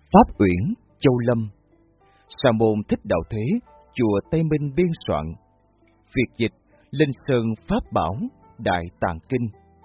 Pháp Uyển, Châu Lâm. Sa môn Thích Đạo Thế, chùa Tây Minh biên soạn. Việt dịch Linh Sơn Pháp Bảo, Đại Tạng Kinh.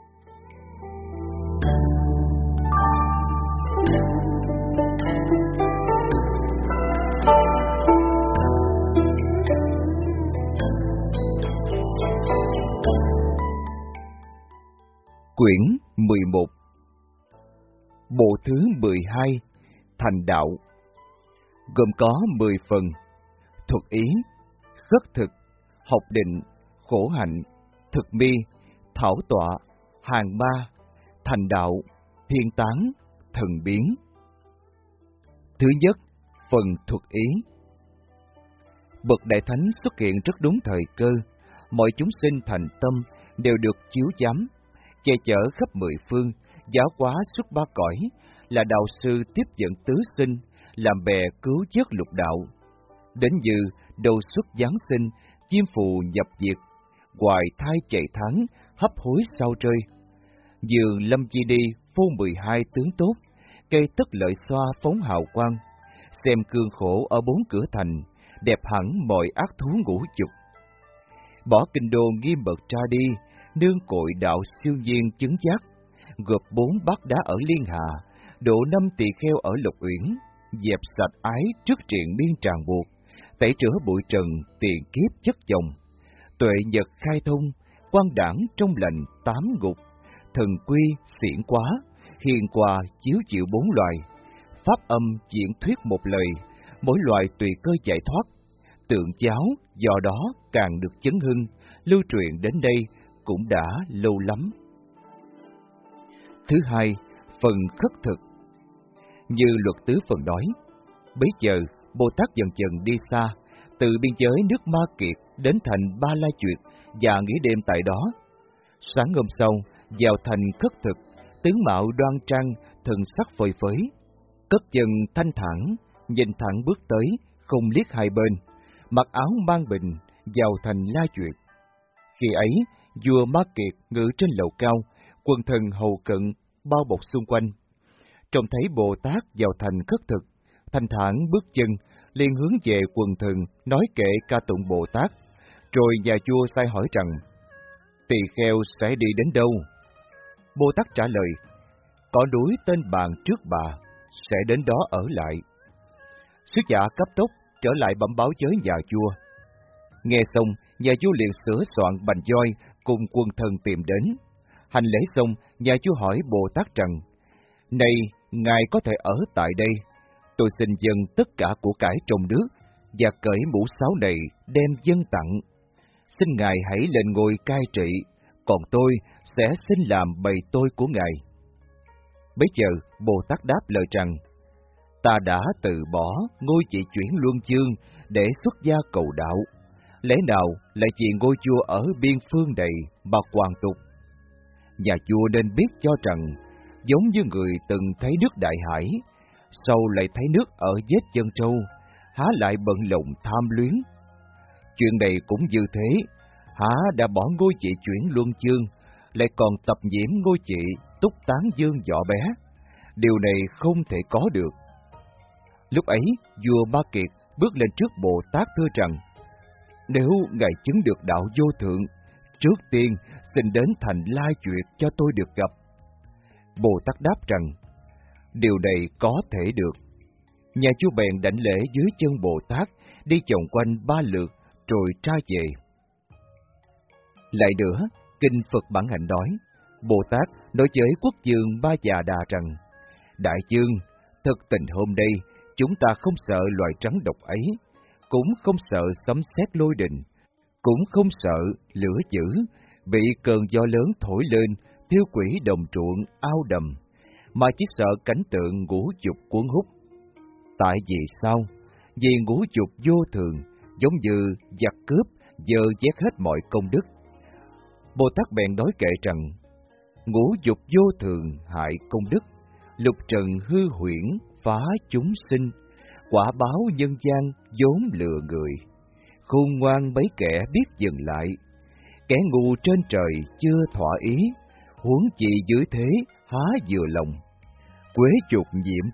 Quyển 11. Bộ thứ 12, Thành Đạo. Gồm có 10 phần: thuật ý, khất thực, học định, khổ hạnh, thực mi, thảo tọa, hàng ma, thành đạo, thiên tán, thần biến. Thứ nhất, phần thuật ý. Bậc Đại Thánh xuất hiện rất đúng thời cơ, mọi chúng sinh thành tâm đều được chiếu giám, che chở khắp 10 phương, giáo hóa suốt 3 cõi, là đạo sư tiếp dẫn tứ sinh, làm bè cứu vớt lục đạo. Đến như đầu xuất giáng sinh, chim phù nhập diệt, hoài thai chạy thắng, hấp hối sao rơi. Dường lâm chi đi, phô 12 tướng tốt, cây tất lợi xoa phóng hào quang, xem cương khổ ở 4 cửa thành, đẹp hẳn mọi ác thú ngũ dục. Bỏ kinh đô nghiêm bậc ra đi, nương cội đạo siêu nhiên chứng giác, gộp 4 bát đá ở Liên Hà, độ 5 tỳ kheo ở Lộc Uyển, dẹp sạch ái trước triện miên tràn buộc, tẩy rửa bụi trần tiền kiếp chất chồng, tuệ nhật khai thông, quan đảng trong lành 8 ngục, thần quy xiển quá, hiền hòa chiếu chịu 4 loài, pháp âm diễn thuyết một lời, mỗi loài tùy cơ giải thoát, tượng cháo do đó càng được chấn hưng, lưu truyền đến đây cũng đã lâu lắm. Thứ hai, phần khất thực. Như Luật Tứ phần nói, bấy giờ Bồ Tát dần dần đi xa, từ biên giới nước Ma Kiệt đến thành Ba La Chuyệt và nghỉ đêm tại đó. Sáng hôm sau, vào thành khất thực, tướng mạo đoan trang, thần sắc phơi phới, cất chân thanh thản, nhìn thẳng bước tới, không liếc hai bên, mặc áo mang bình, vào thành La Chuyệt. Khi ấy, vua Ma Kiệt ngự trên lầu cao, quần thần hầu cận bao bọc xung quanh. Trông thấy Bồ Tát vào thành khất thực, thanh thản bước chân, liền hướng về quần thần nói kệ ca tụng Bồ Tát, rồi nhà vua sai hỏi rằng: tỳ kheo sẽ đi đến đâu? Bồ Tát trả lời: có núi tên bàn trước bà, sẽ đến đó ở lại. Sứ giả cấp tốc trở lại bẩm báo với nhà vua. Nghe xong, nhà vua liền sửa soạn bành voi cùng quần thần tìm đến. Hành lễ xong, nhà vua hỏi Bồ Tát rằng: này, ngài có thể ở tại đây, tôi xin dâng tất cả của cải trong nước và cởi mũ sáo này đem dâng tặng. Xin ngài hãy lên ngôi cai trị, còn tôi sẽ xin làm bầy tôi của ngài. Bấy giờ Bồ Tát đáp lời rằng: ta đã từ bỏ ngôi trị chuyển luân chương để xuất gia cầu đạo, lẽ nào lại vì ngôi vua ở biên phương này mà hoàn tục? Nhà vua nên biết cho rằng, giống như người từng thấy nước Đại Hải, sau lại thấy nước ở vết chân trâu, há lại bận lòng tham luyến. Chuyện này cũng như thế, há đã bỏ ngôi trị chuyển luân chương, lại còn tập nhiễm ngôi trị túc tán dương võ bé. Điều này không thể có được. Lúc ấy, vua Ma Kiệt bước lên trước Bồ Tát thưa rằng: nếu ngài chứng được đạo vô thượng, trước tiên xin đến thành La Duyệt cho tôi được gặp. Bồ Tát đáp rằng: điều này có thể được. Nhà vua bèn đảnh lễ dưới chân Bồ Tát, đi vòng quanh 3 lượt rồi ra về. Lại nữa, kinh Phật Bản Hạnh nói, Bồ Tát nói với quốc vương Ba Già Đà rằng: đại vương, thực tình hôm nay chúng ta không sợ loài rắn độc ấy, cũng không sợ sấm sét lôi đình, cũng không sợ lửa dữ bị cơn gió lớn thổi lên tiêu hủy đồng ruộng ao đầm, mà chỉ sợ cảnh tượng ngũ dục cuốn hút. Tại vì sao? Vì ngũ dục vô thường, giống như giặc cướp dơ vét hết mọi công đức. Bồ Tát bèn nói kệ rằng: ngũ dục vô thường hại công đức, lục trần hư huyễn phá chúng sinh, quả báo nhân gian vốn lừa người. Khôn ngoan mấy kẻ biết dừng lại, kẻ ngu trên trời chưa thỏa ý, huống chi dưới thế há vừa lòng. Quế chuột nhiễm trước,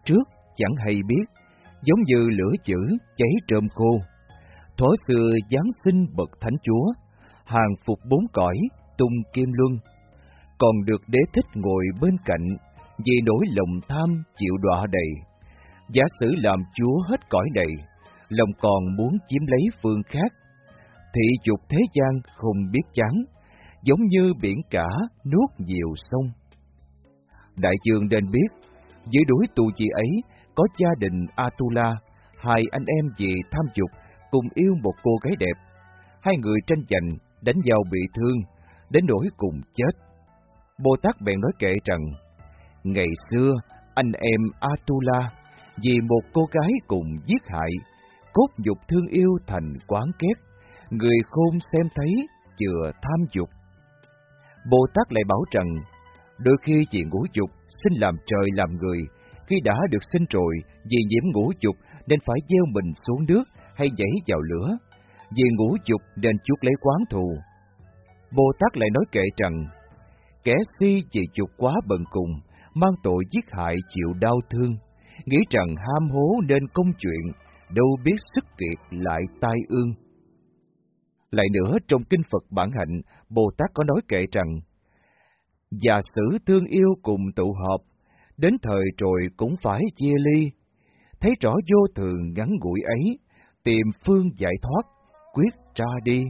chẳng hay biết, giống như lửa chữ cháy trơm khô. Thuở xưa giáng sinh bậc thánh chúa, hàng phục bốn cõi, tung kim luân, còn được đế thích ngồi bên cạnh, vì nỗi lòng tham chịu đọa đầy. Giả sử làm chúa hết cõi này, lòng còn muốn chiếm lấy phương khác. Thị dục thế gian không biết chán, giống như biển cả nuốt nhiều sông. Đại dương nên biết, dưới núi Tu Di ấy có gia đình Atula, hai anh em vì tham dục cùng yêu một cô gái đẹp. Hai người tranh giành, đánh nhau bị thương, đến nỗi cùng chết. Bồ Tát bèn nói kệ rằng, ngày xưa anh em Atula vì một cô gái cùng giết hại, cốt dục thương yêu thành quán kết, người khôn xem thấy chừa tham dục. Bồ Tát lại bảo rằng, đôi khi vì ngũ dục sinh làm trời làm người, khi đã được sinh rồi vì nhiễm ngũ dục nên phải gieo mình xuống nước hay nhảy vào lửa, vì ngũ dục nên chuốc lấy quán thù. Bồ Tát lại nói kệ rằng, kẻ si vì dục quá bần cùng, mang tội giết hại chịu đau thương, nghĩ rằng ham hố nên công chuyện, đâu biết sức kiệt lại tai ương. Lại nữa, trong kinh Phật Bản Hạnh, Bồ Tát có nói kệ rằng, giả sử thương yêu cùng tụ họp, đến thời rồi cũng phải chia ly, thấy rõ vô thường ngắn ngủi ấy, tìm phương giải thoát, quyết ra đi.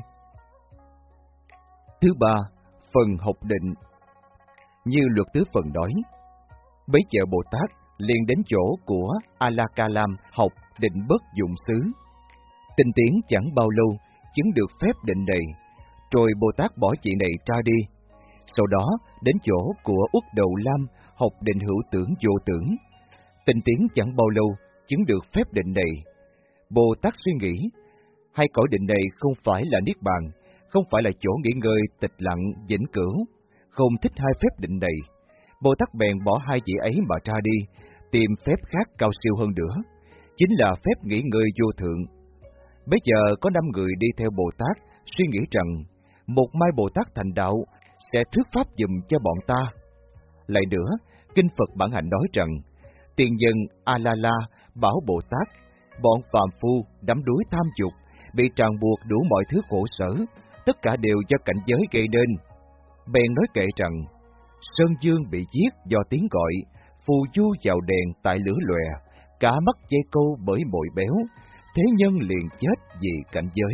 Thứ ba, phần học định. Như Luật Tứ Phần nói, bấy giờ Bồ Tát liền đến chỗ của A-la-ca-lam học định bất dụng xứ. Tinh tiến chẳng bao lâu, chứng được phép định này, rồi Bồ Tát bỏ chuyện này ra đi. Sau đó đến chỗ của Uất Đầu Lam học định hữu tưởng vô tưởng. Tinh tiến chẳng bao lâu, chứng được phép định này. Bồ Tát suy nghĩ, hai cõi định này không phải là niết bàn, không phải là chỗ nghỉ ngơi tịch lặng vĩnh cửu, không thích hai phép định này. Bồ Tát bèn bỏ hai vị ấy mà ra đi, tìm phép khác cao siêu hơn nữa, chính là phép nghỉ ngơi vô thượng. Bây giờ có 5 người đi theo Bồ Tát, suy nghĩ rằng một mai Bồ Tát thành đạo sẽ thuyết pháp dùm cho bọn ta. Lại nữa, kinh Phật Bản Hạnh nói rằng, tiền nhân A-la-la bảo Bồ Tát, bọn phàm phu đắm đuối tham dục, bị ràng buộc đủ mọi thứ khổ sở, tất cả đều do cảnh giới gây nên. Bèn nói kệ rằng, Sơn Dương bị giết do tiếng gọi, phù du vào đèn tại lửa lòe, cả mắt dây câu bởi mồi béo, thế nhân liền chết vì cảnh giới.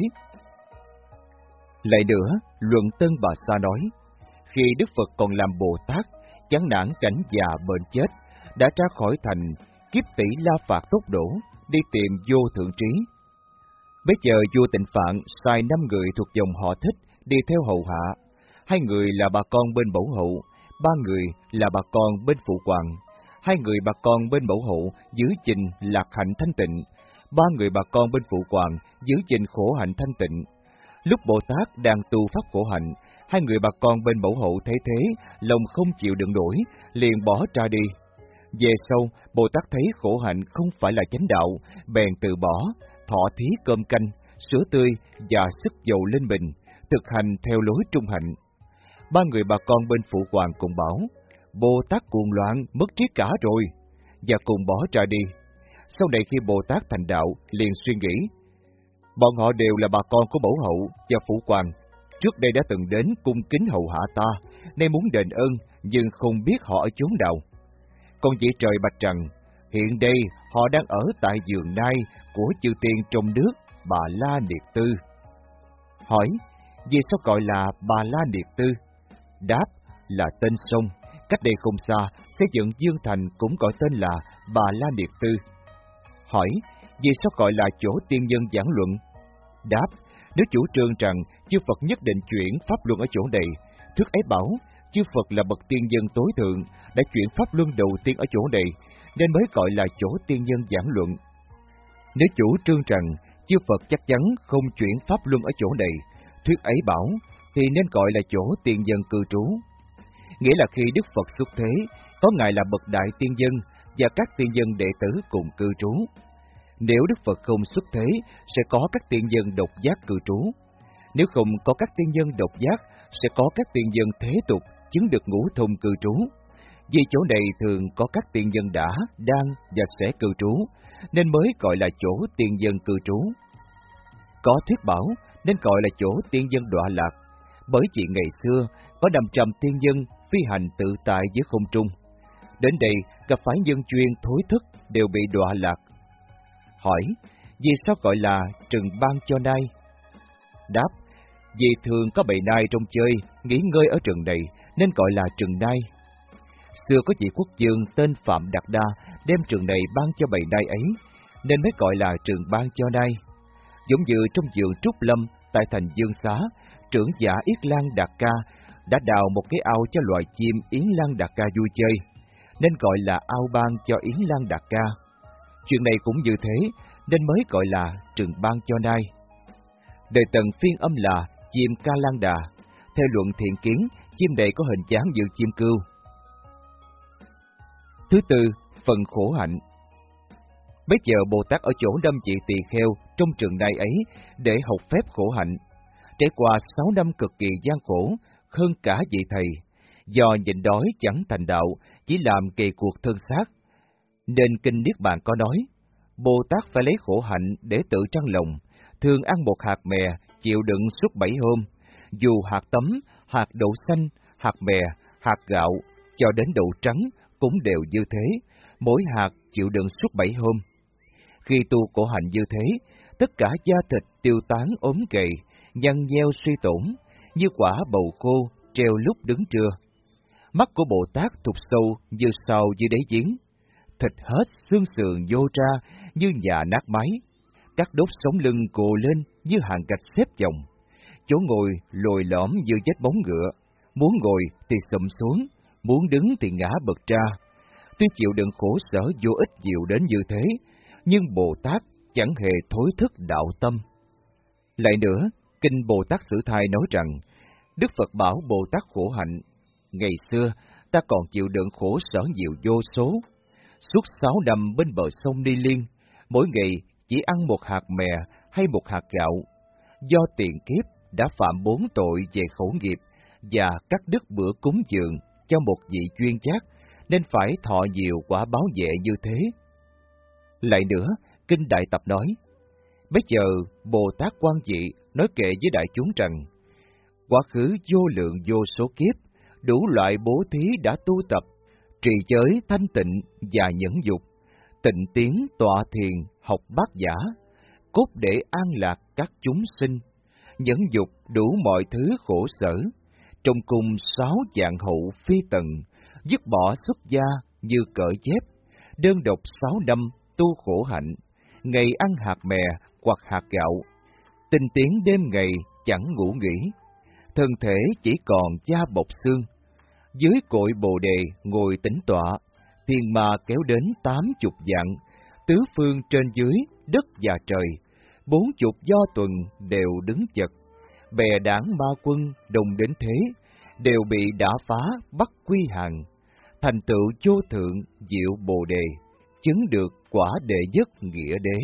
Lại nữa, Luận Tân Bà Sa nói, khi Đức Phật còn làm Bồ Tát, chán nản cảnh già bệnh chết, đã ra khỏi thành, kiếp tỷ la phạt tốc độ, đi tìm vô thượng trí. Bây giờ vua Tịnh Phạn sai 5 người thuộc dòng họ Thích đi theo hầu hạ, 2 người là bà con bên mẫu hậu, 3 người là bà con bên phụ hoàng, 2 người bà con bên mẫu hậu giữ gìn lạc hạnh thanh tịnh, 3 người bà con bên phụ hoàng giữ gìn khổ hạnh thanh tịnh. Lúc Bồ Tát đang tu pháp khổ hạnh, 2 người bà con bên mẫu hậu thấy thế, lòng không chịu đựng nổi, liền bỏ ra đi. Về sau, Bồ Tát thấy khổ hạnh không phải là chánh đạo, bèn từ bỏ, thọ thí cơm canh, sữa tươi và sức dầu lên mình, thực hành theo lối trung hạnh. 3 người bà con bên phụ hoàng cùng bảo, Bồ Tát cuồng loạn, mất trí cả rồi, và cùng bỏ ra đi. Sau này khi Bồ Tát thành đạo, liền suy nghĩ, bọn họ đều là bà con của mẫu hậu và phụ hoàng, trước đây đã từng đến cung kính hầu hạ ta, nay muốn đền ơn, nhưng không biết họ ở chốn nào. Còn vị trời bạch rằng, hiện đây họ đang ở tại vườn nai của chư tiên trong nước Bà La Niệt Tư. Hỏi, vì sao gọi là Bà La Niệt Tư? Đáp, là tên sông, cách đây không xa, xây dựng Dương Thành cũng gọi tên là Bà La Niệt Tư. Hỏi, vì sao gọi là chỗ tiên nhân giảng luận? Đáp, nếu chủ trương rằng chư Phật nhất định chuyển pháp luân ở chỗ này, thuyết ấy bảo, chư Phật là bậc tiên nhân tối thượng, đã chuyển pháp luân đầu tiên ở chỗ này, nên mới gọi là chỗ tiên nhân giảng luận. Nếu chủ trương rằng chư Phật chắc chắn không chuyển pháp luân ở chỗ này, thuyết ấy bảo, thì nên gọi là chỗ tiên nhân cư trú. Nghĩa là khi Đức Phật xuất thế, có Ngài là bậc đại tiên nhân và các tiên nhân đệ tử cùng cư trú. Nếu Đức Phật không xuất thế, sẽ có các tiên nhân độc giác cư trú. Nếu không có các tiên nhân độc giác, sẽ có các tiên nhân thế tục chứng được ngũ thông cư trú. Vì chỗ này thường có các tiên nhân đã, đang và sẽ cư trú, nên mới gọi là chỗ tiên nhân cư trú. Có thuyết bảo nên gọi là chỗ tiên nhân đọa lạc, bởi vì ngày xưa có 500 tiên nhân phi hành tự tại giữa không trung. Đến đây gặp phải nhân duyên thối thức đều bị đọa lạc. Hỏi, vì sao gọi là trừng ban cho nai? Đáp, vì thường có bầy nai trong chơi, nghỉ ngơi ở rừng này nên gọi là rừng nai. Xưa có vị quốc vương tên Phạm Đạt Đa đem rừng này ban cho bầy nai ấy, nên mới gọi là rừng ban cho nai. Giống như trong vườn Trúc Lâm tại thành Dương Xá, trưởng giả Yết Lan Đạt Ca đã đào một cái ao cho loài chim Yến Lan Đạt Ca vui chơi, nên gọi là ao ban cho Yến Lan Đạt Ca. Chuyện này cũng như thế, nên mới gọi là rừng ban cho nai. Đời Tần phiên âm là chim Ca Lan Đà. Theo luận thiện kiến, chim này có hình dáng như chim cưu. Thứ tư, phần khổ hạnh. Bây giờ Bồ Tát ở chỗ đâm chị tỳ kheo trong trường nai ấy để học phép khổ hạnh. Trải qua 6 năm cực kỳ gian khổ, hơn cả vị thầy, do nhịn đói chẳng thành đạo, chỉ làm kỳ cuộc thân xác. Nên Kinh Niết Bàn có nói, Bồ Tát phải lấy khổ hạnh để tự trăn lòng, thường ăn một hạt mè, chịu đựng suốt 7 hôm, dù hạt tấm, hạt đậu xanh, hạt mè, hạt gạo, cho đến đậu trắng, cũng đều như thế, mỗi hạt chịu đựng suốt 7 hôm. Khi tu khổ hạnh như thế, tất cả da thịt tiêu tán ốm gầy, nhăn nheo suy tổn, như quả bầu khô treo lúc đứng trưa. Mắt của Bồ Tát thụt sâu như sào dưới đáy giếng, thịt hết xương sườn nhô ra như nhà nát máy, các đốt sống lưng cồ lên như hàng gạch xếp chồng, chỗ ngồi lồi lõm như vết bóng ngựa, muốn ngồi thì sụm xuống, muốn đứng thì ngã bật ra. Tuy chịu đựng khổ sở vô ích nhiều đến như thế, nhưng Bồ Tát chẳng hề thối thức đạo tâm. Lại nữa, Kinh Bồ Tát Sử Thai nói rằng, Đức Phật bảo Bồ Tát khổ hạnh, ngày xưa ta còn chịu đựng khổ sở nhiều vô số. Suốt 6 năm bên bờ sông Ni Liên, mỗi ngày chỉ ăn một hạt mè hay một hạt gạo. Do tiền kiếp đã phạm 4 tội về khẩu nghiệp và cắt đứt bữa cúng dường cho một vị chuyên giác, nên phải thọ nhiều quả báo vệ như thế. Lại nữa, Kinh Đại Tập nói, bây giờ Bồ Tát Quan Dị nói kệ với đại chúng rằng, quá khứ vô lượng vô số kiếp, đủ loại bố thí đã tu tập, trì giới thanh tịnh và nhẫn dục, tịnh tiến tọa thiền học bát nhã, cốt để an lạc các chúng sinh, nhẫn dục đủ mọi thứ khổ sở, trong cung 6 dạng hậu phi tận, dứt bỏ xuất gia như cởi chép, đơn độc 6 năm tu khổ hạnh, ngày ăn hạt mè hoặc hạt gạo, tinh tiến đêm ngày chẳng ngủ nghỉ, thân thể chỉ còn da bọc xương, dưới cội bồ đề ngồi tĩnh tọa, thiên ma kéo đến 80 vạn, tứ phương trên dưới, đất và trời, 40 do tuần đều đứng chật, bè đảng ma quân đồng đến thế, đều bị đả phá bắt quy hàng, thành tựu vô thượng diệu bồ đề, chứng được quả đệ nhất nghĩa đế.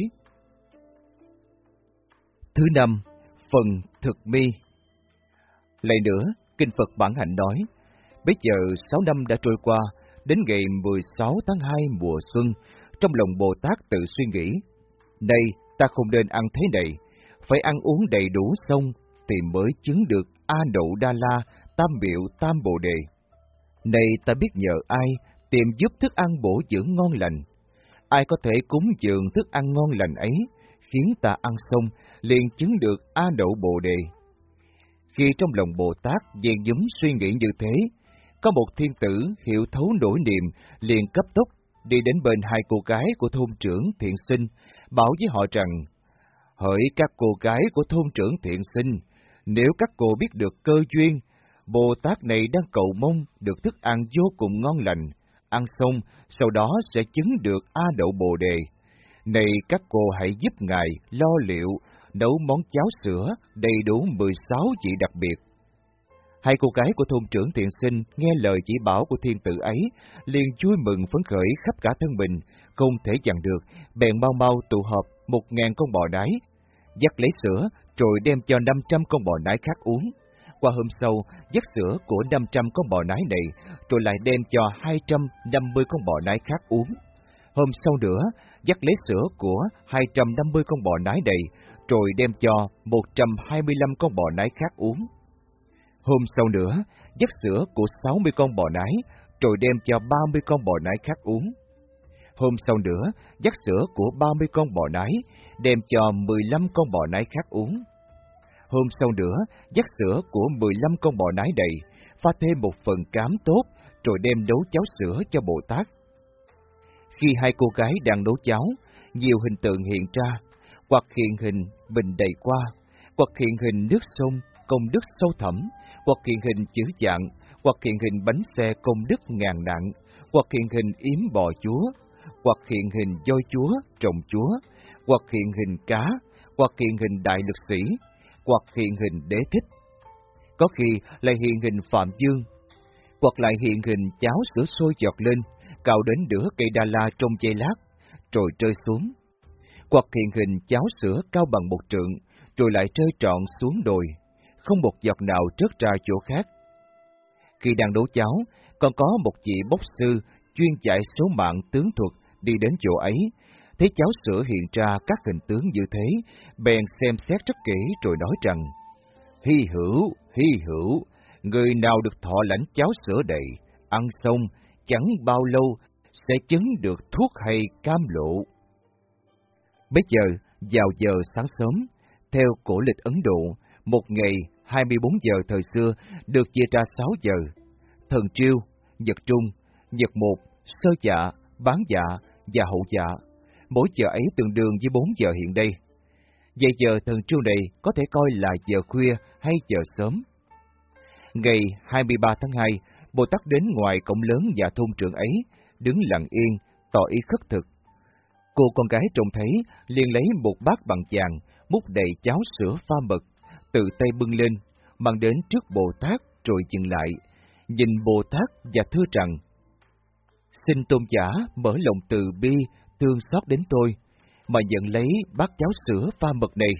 Thứ năm, phần thực mi. Lại nữa, Kinh Phật Bản Hạnh nói, bây giờ 6 năm đã trôi qua, đến ngày 16 tháng 2 mùa xuân, trong lòng Bồ Tát tự suy nghĩ, nay ta không nên ăn thế này, phải ăn uống đầy đủ xong thì mới chứng được A Nậu Đa La, Tam Miệu Tam Bồ Đề. Nay ta biết nhờ ai tìm giúp thức ăn bổ dưỡng ngon lành. Ai có thể cúng dường thức ăn ngon lành ấy, khiến ta ăn xong liền chứng được A Nậu Bồ Đề. Khi trong lòng Bồ Tát dè dúm suy nghĩ như thế, có một thiên tử hiểu thấu nỗi niềm liền cấp tốc đi đến bên 2 cô gái của thôn trưởng Thiện Sinh, bảo với họ rằng, hỡi các cô gái của thôn trưởng Thiện Sinh, nếu các cô biết được cơ duyên, Bồ Tát này đang cầu mong được thức ăn vô cùng ngon lành, ăn xong sau đó sẽ chứng được A Đậu Bồ Đề. Này các cô hãy giúp Ngài lo liệu, nấu món cháo sữa đầy đủ 16 vị đặc biệt. 2 cô gái của thôn trưởng Thiện Sinh nghe lời chỉ bảo của thiên tử ấy, liền vui mừng phấn khởi khắp cả thân mình, không thể dằn được, bèn mau mau tụ họp 1000 con bò nái, dắt lấy sữa rồi đem cho 500 con bò nái khác uống. Qua hôm sau, dắt sữa của 500 con bò nái này, rồi lại đem cho 250 con bò nái khác uống. Hôm sau nữa, dắt lấy sữa của 250 con bò nái này, rồi đem cho 125 con bò nái khác uống. Hôm sau nữa, dắt sữa của 60 con bò nái, rồi đem cho 30 con bò nái khác uống. Hôm sau nữa, dắt sữa của 30 con bò nái, đem cho 15 con bò nái khác uống. Hôm sau nữa, dắt sữa của 15 con bò nái đầy, pha thêm một phần cám tốt, rồi đem nấu cháo sữa cho Bồ Tát. Khi hai cô gái đang nấu cháo, nhiều hình tượng hiện ra, hoặc hiện hình bình đầy qua, hoặc hiện hình nước sông, công đức sâu thẳm, hoặc hiện hình chữ dạng, hoặc hiện hình bánh xe công đức ngàn nặng, hoặc hiện hình yếm bò chúa, hoặc hiện hình voi chúa, trồng chúa, hoặc hiện hình cá, hoặc hiện hình đại lực sĩ, hoặc hiện hình đế thích. Có khi lại hiện hình Phạm Dương, hoặc lại hiện hình cháo sữa sôi giọt lên, cào đến nửa cây đa la trong giây lát, rồi rơi xuống. Hoặc hiện hình cháo sữa cao bằng 1 trượng, rồi lại rơi trọn xuống đồi, không một giọt nào rớt ra chỗ khác. Khi đang nấu cháo, còn có một vị bốc sư chuyên dạy số mạng tướng thuật đi đến chỗ ấy, thấy cháo sữa hiện ra các hình tướng như thế, bèn xem xét rất kỹ rồi nói rằng: hy hữu, người nào được thọ lãnh cháo sữa đầy, ăn xong chẳng bao lâu sẽ chứng được thuốc hay cam lộ. Bây giờ, vào giờ sáng sớm, theo cổ lịch Ấn Độ, một ngày 24 giờ thời xưa được chia ra 6 giờ: thần triêu, nhật trung, nhật một, sơ dạ, bán dạ và hậu dạ. Mỗi giờ ấy tương đương với 4 giờ hiện đây. Vậy giờ thần triêu này có thể coi là giờ khuya hay giờ sớm. Ngày 23 tháng 2, Bồ Tát đến ngoài cổng lớn nhà thôn trưởng ấy, đứng lặng yên, tỏ ý khất thực. Cô con gái trông thấy, liền lấy một bát bằng vàng, múc đầy cháo sữa pha mật, tự tay bưng lên, mang đến trước Bồ Tát rồi dừng lại, nhìn Bồ Tát và thưa rằng: xin tôn giả mở lòng từ bi, thương xót đến tôi, mà nhận lấy bát cháo sữa pha mật này.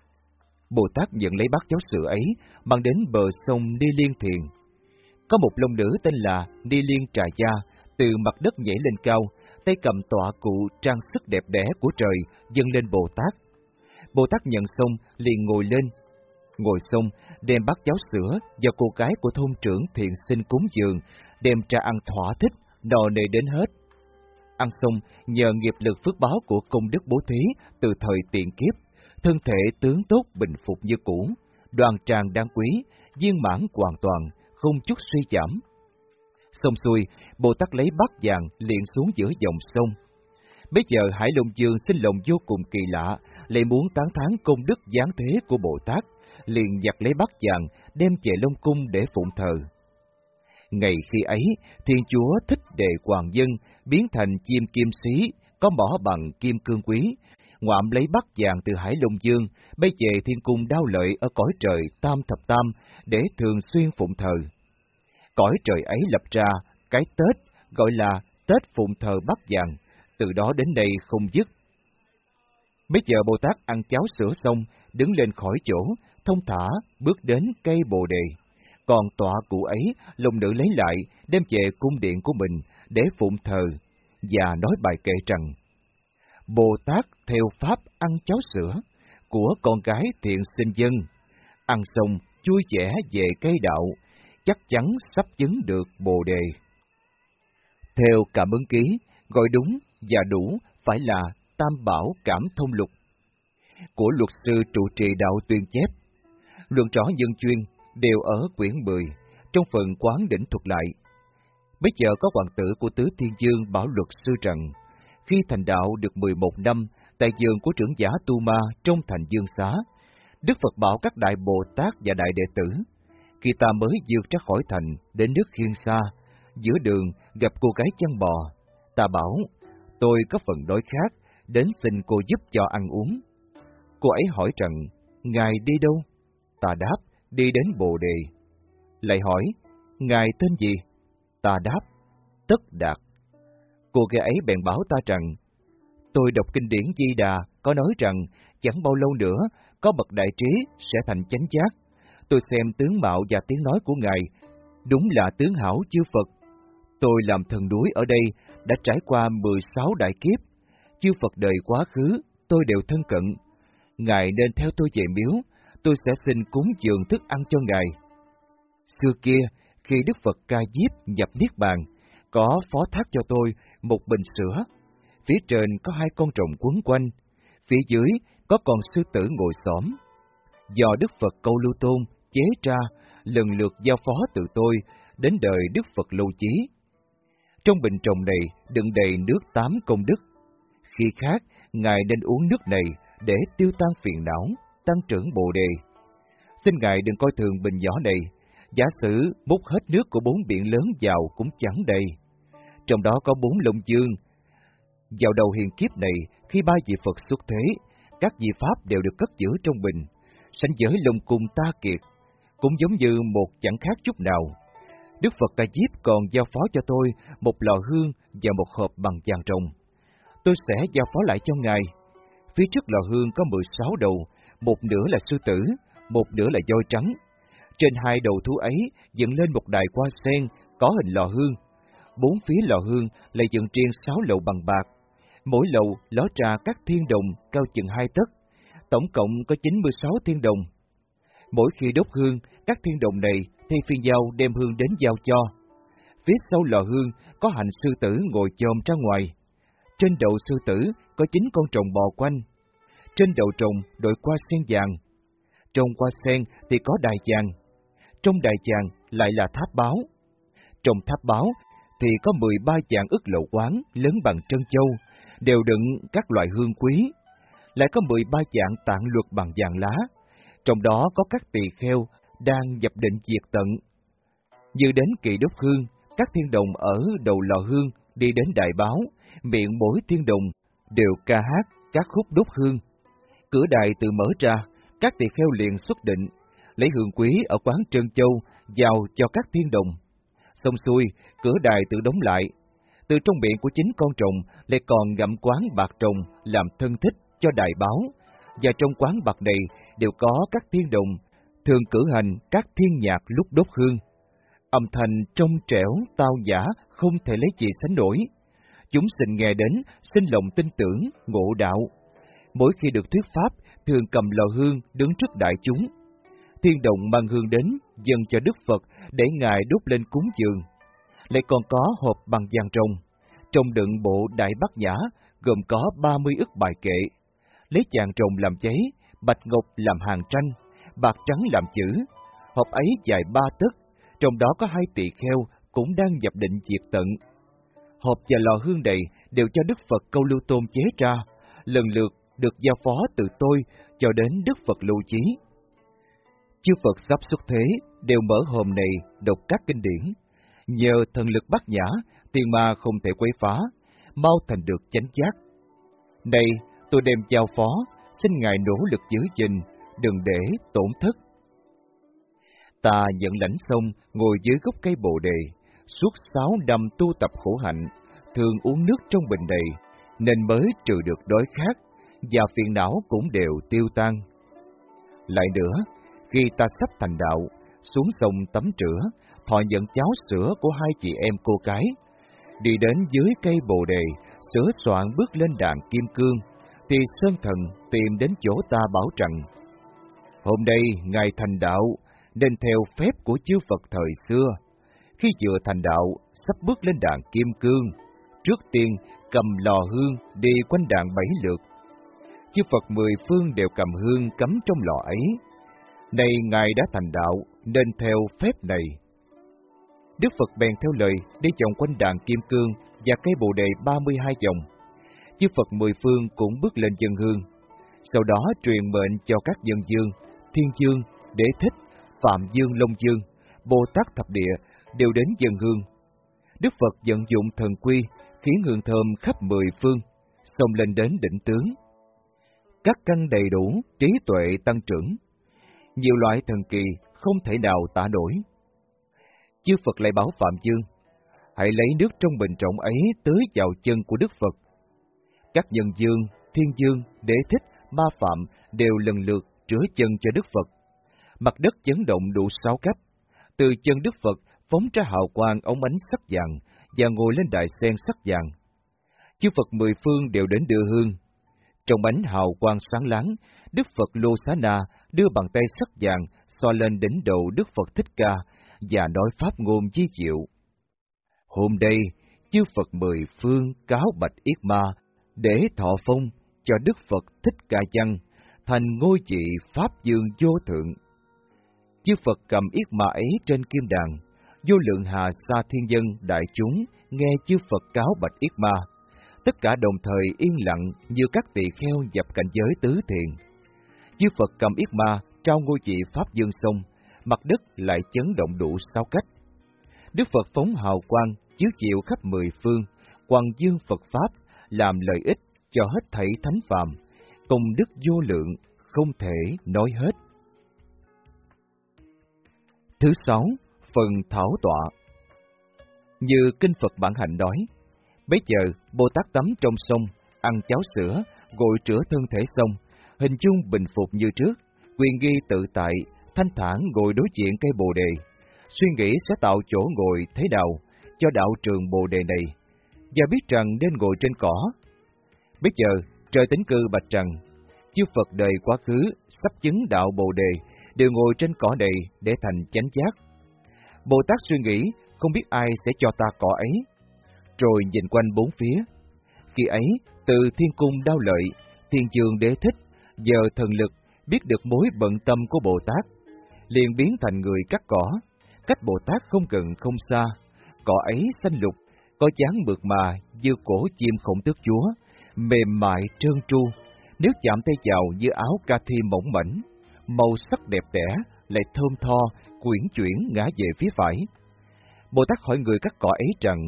Bồ Tát nhận lấy bát cháo sữa ấy, mang đến bờ sông Ni Liên Thiền. Có một long nữ tên là Ni Liên Trà Gia, từ mặt đất nhảy lên cao, tay cầm tọa cụ trang sức đẹp đẽ của trời, dâng lên Bồ Tát. Bồ Tát nhận xong, liền ngồi lên. Ngồi xong, đem bát cháo sữa do cô gái của thôn trưởng thiện sinh cúng dường, đem ra ăn thỏa thích, no nê đến hết. Ăn xong, nhờ nghiệp lực phước báo của công đức bố thí từ thời tiền kiếp, thân thể tướng tốt bình phục như cũ, đoan trang đáng quý, viên mãn hoàn toàn, không chút suy giảm. Xong xuôi, Bồ Tát lấy bát vàng liền xuống giữa dòng sông. Bây giờ Hải Long Dương sinh lòng vô cùng kỳ lạ, lại muốn tán thán công đức giáng thế của Bồ Tát, liền giặt lấy bát vàng đem về Long Cung để phụng thờ. Ngày khi ấy, Thiên Chúa Thích Đề Hoàng Dân biến thành chim kim sĩ, có mỏ bằng kim cương quý, ngoạm lấy bát vàng từ Hải Long Dương, bay về thiên cung Đao Lợi ở cõi trời Tam Thập Tam để thường xuyên phụng thờ. Cõi trời ấy lập ra cái Tết gọi là Tết phụng thờ bát vàng, từ đó đến nay không dứt. Bây giờ Bồ Tát ăn cháo sữa xong, đứng lên khỏi chỗ, thông thả bước đến cây Bồ Đề. Còn tọa cụ ấy, long nữ lấy lại, đem về cung điện của mình để phụng thờ, và nói bài kệ rằng: Bồ Tát theo pháp ăn cháo sữa của con gái thiện sinh dân, ăn xong vui vẻ về cây đạo, chắc chắn sắp chứng được Bồ Đề. Theo Cảm Ứng Ký, gọi đúng và đủ phải là Tam Bảo Cảm Thông Lục của luật sư trụ trì đạo Tuyên chép. Luận rõ nhân chuyên đều ở quyển 10, trong phần Quán Đỉnh thuật lại. Bây giờ có hoàng tử của Tứ Thiên Dương bảo luật sư rằng, khi thành đạo được 11 năm, tại vườn của trưởng giả Tu Ma trong thành Dương Xá, Đức Phật bảo các đại Bồ Tát và đại đệ tử: khi ta mới vượt ra khỏi thành đến nước Khiên Sa, giữa đường gặp cô gái chăn bò, ta bảo tôi có phần đói khát, đến xin cô giúp cho ăn uống. Cô ấy hỏi rằng, ngài đi đâu? Ta đáp, đi đến Bồ Đề. Lại hỏi, ngài tên gì? Ta đáp, Tất Đạt. Cô gái ấy bèn bảo ta rằng, tôi đọc kinh điển Di Đà có nói rằng chẳng bao lâu nữa có bậc đại trí sẽ thành chánh giác. Tôi xem tướng mạo và tiếng nói của Ngài, đúng là tướng hảo chư Phật. Tôi làm thần đuối ở đây đã trải qua 16 đại kiếp, chư Phật đời quá khứ tôi đều thân cận. Ngài nên theo tôi về miếu, tôi sẽ xin cúng dường thức ăn cho Ngài. Xưa kia, khi Đức Phật Ca Diếp nhập Niết Bàn, có phó thác cho tôi một bình sữa. Phía trên có 2 con rồng quấn quanh, phía dưới có con sư tử ngồi xổm. Do Đức Phật Câu Lưu Tôn chế ra, lần lượt giao phó từ tôi đến đời Đức Phật Lưu Chí. Trong bình trồng này đựng đầy nước 8 công đức. Khi khát, Ngài nên uống nước này để tiêu tan phiền não, tăng trưởng bồ đề. Xin Ngài đừng coi thường bình nhỏ này, giả sử múc hết nước của 4 biển lớn vào cũng chẳng đầy. Trong đó có 4 Long Dương. Vào đầu hiền kiếp này, khi 3 vị Phật xuất thế, các vị Pháp đều được cất giữ trong bình, sánh với Long Cung Ta Kiệt, cũng giống như một chẳng khác chút nào. Đức Phật Ca Diếp còn giao phó cho tôi một lò hương và một hộp bằng vàng rồng. Tôi sẽ giao phó lại cho Ngài. Phía trước lò hương có 16 đầu, một nửa là sư tử, một nửa là voi trắng. Trên 2 đầu thú ấy dựng lên một đài hoa sen có hình lò hương. 4 phía lò hương lại dựng riêng 6 lầu bằng bạc. Mỗi lầu ló ra các thiên đồng cao chừng 2 tấc. Tổng cộng có 96 thiên đồng. Mỗi khi đốt hương, các thiên đồng này thay phiên nhau đem hương đến giao cho. Phía sau lò hương có hành sư tử ngồi chồm ra ngoài. Trên đầu sư tử có 9 con trồng bò quanh. Trên đầu trồng đội hoa sen vàng. Trong hoa sen thì có đài vàng. Trong đài vàng lại là tháp báo. Trong tháp báo thì có 13 vàng ức lậu quán lớn bằng trân châu, đều đựng các loại hương quý. Lại có 13 vàng tạng luật bằng vàng lá. Trong đó có các tỳ kheo đang nhập định diệt tận. Như đến kỳ đốt hương, các thiên đồng ở đầu lò hương đi đến đài báo, miệng mỗi thiên đồng đều ca hát các khúc đốt hương. Cửa đài tự mở ra, các tỳ kheo liền xuất định, lấy hương quý ở quán Trân Châu giao cho các thiên đồng. Xong xuôi, cửa đài tự đóng lại. Từ trong miệng của 9 con trồng lại còn ngậm quán bạc trồng làm thân thích cho đài báo, và trong quán bạc này đều có các thiên đồng thường cử hành các thiên nhạc lúc đốt hương. Âm thanh trong trẻo, tao nhã, không thể lấy gì sánh nổi. Chúng sinh nghe đến, sinh lòng tin tưởng, ngộ đạo. Mỗi khi được thuyết pháp, thường cầm lò hương đứng trước đại chúng. Thiên đồng mang hương đến, dâng cho Đức Phật để Ngài đốt lên cúng dường. Lại còn có hộp bằng vàng rồng, trong đựng bộ Đại Bát Nhã, gồm có 30 ức bài kệ. Lấy vàng rồng làm giấy, bạch ngọc làm hàng tranh, bạc trắng làm chữ. Hộp ấy dài 3 tấc, trong đó có 2 tỳ kheo cũng đang nhập định diệt tận. Hộp và lò hương đầy đều cho Đức Phật Câu Lưu Tôn chế ra, lần lượt được giao phó từ tôi cho đến Đức Phật Lưu Chí. Chư Phật sắp xuất thế đều mở hòm này đọc các kinh điển. Nhờ thần lực Bát Nhã, tiền ma không thể quấy phá, mau thành được chánh giác. Này, tôi đem giao phó, xin Ngài nỗ lực giữ gìn, đừng để tổn thất. Ta nhận lãnh xong, ngồi dưới gốc cây Bồ Đề, suốt 6 năm tu tập khổ hạnh, thường uống nước trong bình đầy, nên mới trừ được đói khát, và phiền não cũng đều tiêu tan. Lại nữa, khi ta sắp thành đạo, xuống sông tắm rửa, thọ nhận cháo sữa của 2 chị em cô gái, đi đến dưới cây Bồ Đề, sửa soạn bước lên đàn kim cương, thì Sơn Thần tìm đến chỗ ta bảo rằng: hôm nay Ngài thành đạo, nên theo phép của chư Phật thời xưa, khi vừa thành đạo, sắp bước lên đàn kim cương, trước tiên cầm lò hương đi quanh đàn 7 lượt. Chư Phật 10 phương đều cầm hương cắm trong lò ấy. Này Ngài đã thành đạo, nên theo phép này. Đức Phật bèn theo lời đi vòng quanh đàn kim cương và cây Bồ Đề 32 vòng. Chư Phật 10 phương cũng bước lên dân hương. Sau đó truyền mệnh cho các dân dương, Thiên Dương, Đế Thích, Phạm Dương, Long Dương, Bồ Tát Thập Địa đều đến dân hương. Đức Phật vận dụng thần quy, khiến hương thơm khắp 10 phương, xông lên đến đỉnh tướng. Các căn đầy đủ, trí tuệ tăng trưởng. Nhiều loại thần kỳ không thể nào tả nổi. Chư Phật lại bảo Phạm Dương: hãy lấy nước trong bình trọng ấy tưới vào chân của Đức Phật. Các nhân dương, Thiên Dương, Đế Thích, Ma Phạm đều lần lượt rửa chân cho Đức Phật. Mặt đất chấn động đủ 6 cách. Từ chân Đức Phật phóng ra hào quang ống ánh sắc vàng và ngồi lên đại sen sắc vàng. Chư Phật mười phương đều đến đưa hương. Trong ánh hào quang sáng láng, Đức Phật Lô Xá Na đưa bàn tay sắc vàng xoa lên đỉnh đầu Đức Phật Thích Ca và nói pháp ngôn vi diệu. Hôm nay, chư Phật mười phương cáo bạch yết ma để thọ phong cho Đức Phật Thích Ca Văn thành ngôi vị Pháp Dương vô thượng. Chư Phật cầm yết ma ấy trên kim đàn, vô lượng hà sa thiên dân đại chúng nghe chư Phật cáo bạch yết ma. Tất cả đồng thời yên lặng như các tỳ kheo dập cảnh giới tứ thiền. Chư Phật cầm yết ma trao ngôi vị Pháp Dương xong, mặt đất lại chấn động đủ 6 cách. Đức Phật phóng hào quang chiếu chiếu khắp mười phương, quang dương Phật Pháp, làm lợi ích cho hết thảy thánh phàm, công đức vô lượng, không thể nói hết. Thứ 6. Phần thảo tọa. Như Kinh Phật Bản Hạnh nói, bấy giờ Bồ Tát tắm trong sông, ăn cháo sữa, gội rửa thân thể xong, hình dung bình phục như trước, quyền nghi tự tại, thanh thản ngồi đối diện cây Bồ Đề, suy nghĩ sẽ tạo chỗ ngồi thế nào cho đạo trường Bồ Đề này, và biết rằng nên ngồi trên cỏ. Bây giờ trời tính cư bạch rằng, chư Phật đời quá khứ sắp chứng đạo Bồ Đề đều ngồi trên cỏ này để thành chánh giác. Bồ Tát suy nghĩ không biết ai sẽ cho ta cỏ ấy, rồi nhìn quanh bốn phía. Khi ấy, từ thiên cung Đao Lợi, thiên dương Đế Thích, giờ thần lực biết được mối bận tâm của Bồ Tát, liền biến thành người cắt cỏ. Cách Bồ Tát không gần không xa, cỏ ấy xanh lục, có dáng mượt mà như cổ chim Khổng Tước Chúa, mềm mại trơn tru, nếu chạm tay vào như áo ca thi mỏng mảnh, màu sắc đẹp đẽ, lại thơm tho, quyển chuyển ngã về phía phải. Bồ Tát hỏi người cắt cỏ ấy rằng,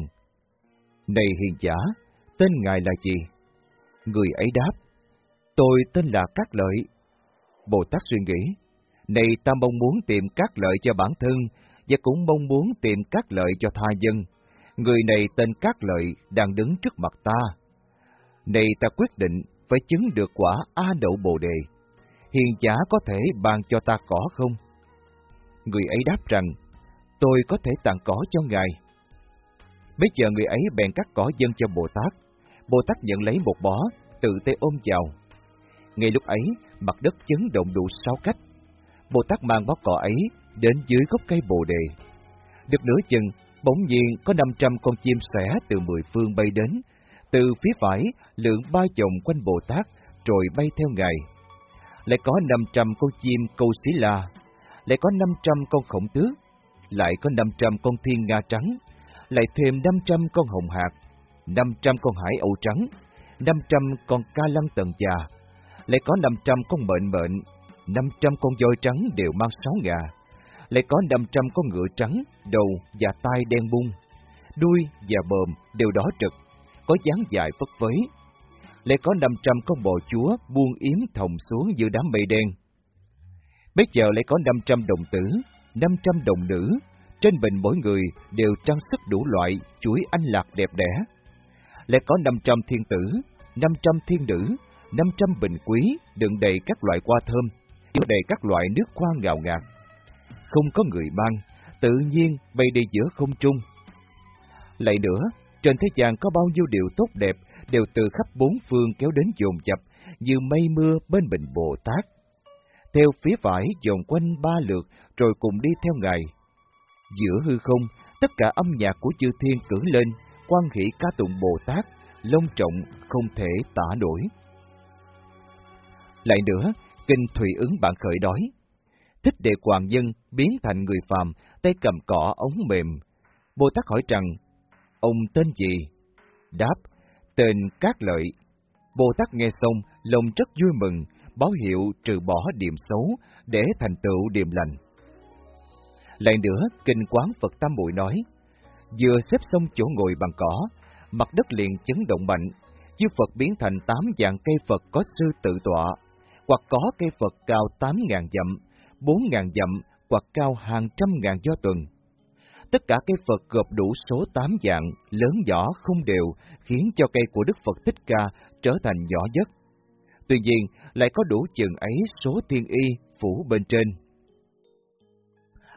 này hiền giả, tên ngài là gì? Người ấy đáp, tôi tên là Cát Lợi. Bồ Tát suy nghĩ, này ta mong muốn tìm cát lợi cho bản thân, và cũng mong muốn tìm cát lợi cho tha dân. Người này tên Cát Lợi đang đứng trước mặt ta. Này ta quyết định phải chứng được quả A Đậu Bồ Đề. Hiền giả có thể ban cho ta cỏ không? Người ấy đáp rằng, tôi có thể tặng cỏ cho ngài. Bây giờ người ấy bèn cắt cỏ dâng cho Bồ Tát. Bồ Tát nhận lấy một bó, tự tay ôm vào. Ngay lúc ấy, mặt đất chấn động đủ 6 cách. Bồ Tát mang bó cỏ ấy đến dưới gốc cây Bồ Đề. Được nửa chừng, bỗng nhiên có 500 con chim sẻ từ 10 phương bay đến. Từ phía phải, lượn 3 vòng quanh Bồ Tát, rồi bay theo ngài. Lại có 500 con chim câu xí la, lại có 500 con khổng tước, lại có 500 con thiên nga trắng, lại thêm 500 con hồng hạc, 500 con hải âu trắng, 500 con ca lăng tần già, lại có 500 con mệnh mệnh, 500 con voi trắng đều mang 6 ngà, lại có 500 con ngựa trắng, đầu và tai đen bung, đuôi và bờm đều đỏ trực, có dáng dài phất phới. Lại có 500 con bò chúa buông yếm thòng xuống như đám mây đen. Bây giờ lại có 500 đồng tử, 500 đồng nữ, trên mình mỗi người đều trang sức đủ loại chuỗi anh lạc đẹp đẽ. Lại có 500 thiên tử, 500 thiên nữ, 500 bình quý đựng đầy các loại hoa thơm, chứa đầy các loại nước hoa ngào ngạt. Không có người mang, tự nhiên bay đi giữa không trung. Lại nữa, trên thế gian có bao nhiêu điều tốt đẹp đều từ khắp bốn phương kéo đến dồn dập như mây mưa bên mình Bồ Tát. Theo phía phải dồn quanh 3 lượt rồi cùng đi theo ngài. Giữa hư không, tất cả âm nhạc của chư thiên cử lên, quan hỷ ca tụng Bồ Tát, long trọng không thể tả nổi. Lại nữa, kinh Thùy Ứng Bản Khởi nói, Thích Đệ Hoàng Nhân biến thành người phàm, tay cầm cỏ ống mềm. Bồ Tát hỏi rằng, ông tên gì? Đáp, tên Cát Lợi. Bồ Tát nghe xong, lòng rất vui mừng, báo hiệu trừ bỏ điềm xấu để thành tựu điềm lành. Lại nữa, kinh Quán Phật Tam Muội nói, vừa xếp xong chỗ ngồi bằng cỏ, mặt đất liền chấn động mạnh, chư Phật biến thành 8 dạng cây Phật có sư tự tọa, hoặc có cây Phật cao 8.000 dặm, 4.000 dặm, hoặc cao hàng trăm ngàn do tuần. Tất cả cây Phật gộp đủ số 8 dạng, lớn nhỏ không đều, khiến cho cây của Đức Phật Thích Ca trở thành nhỏ nhất. Tuy nhiên, lại có đủ chừng ấy số thiên y phủ bên trên.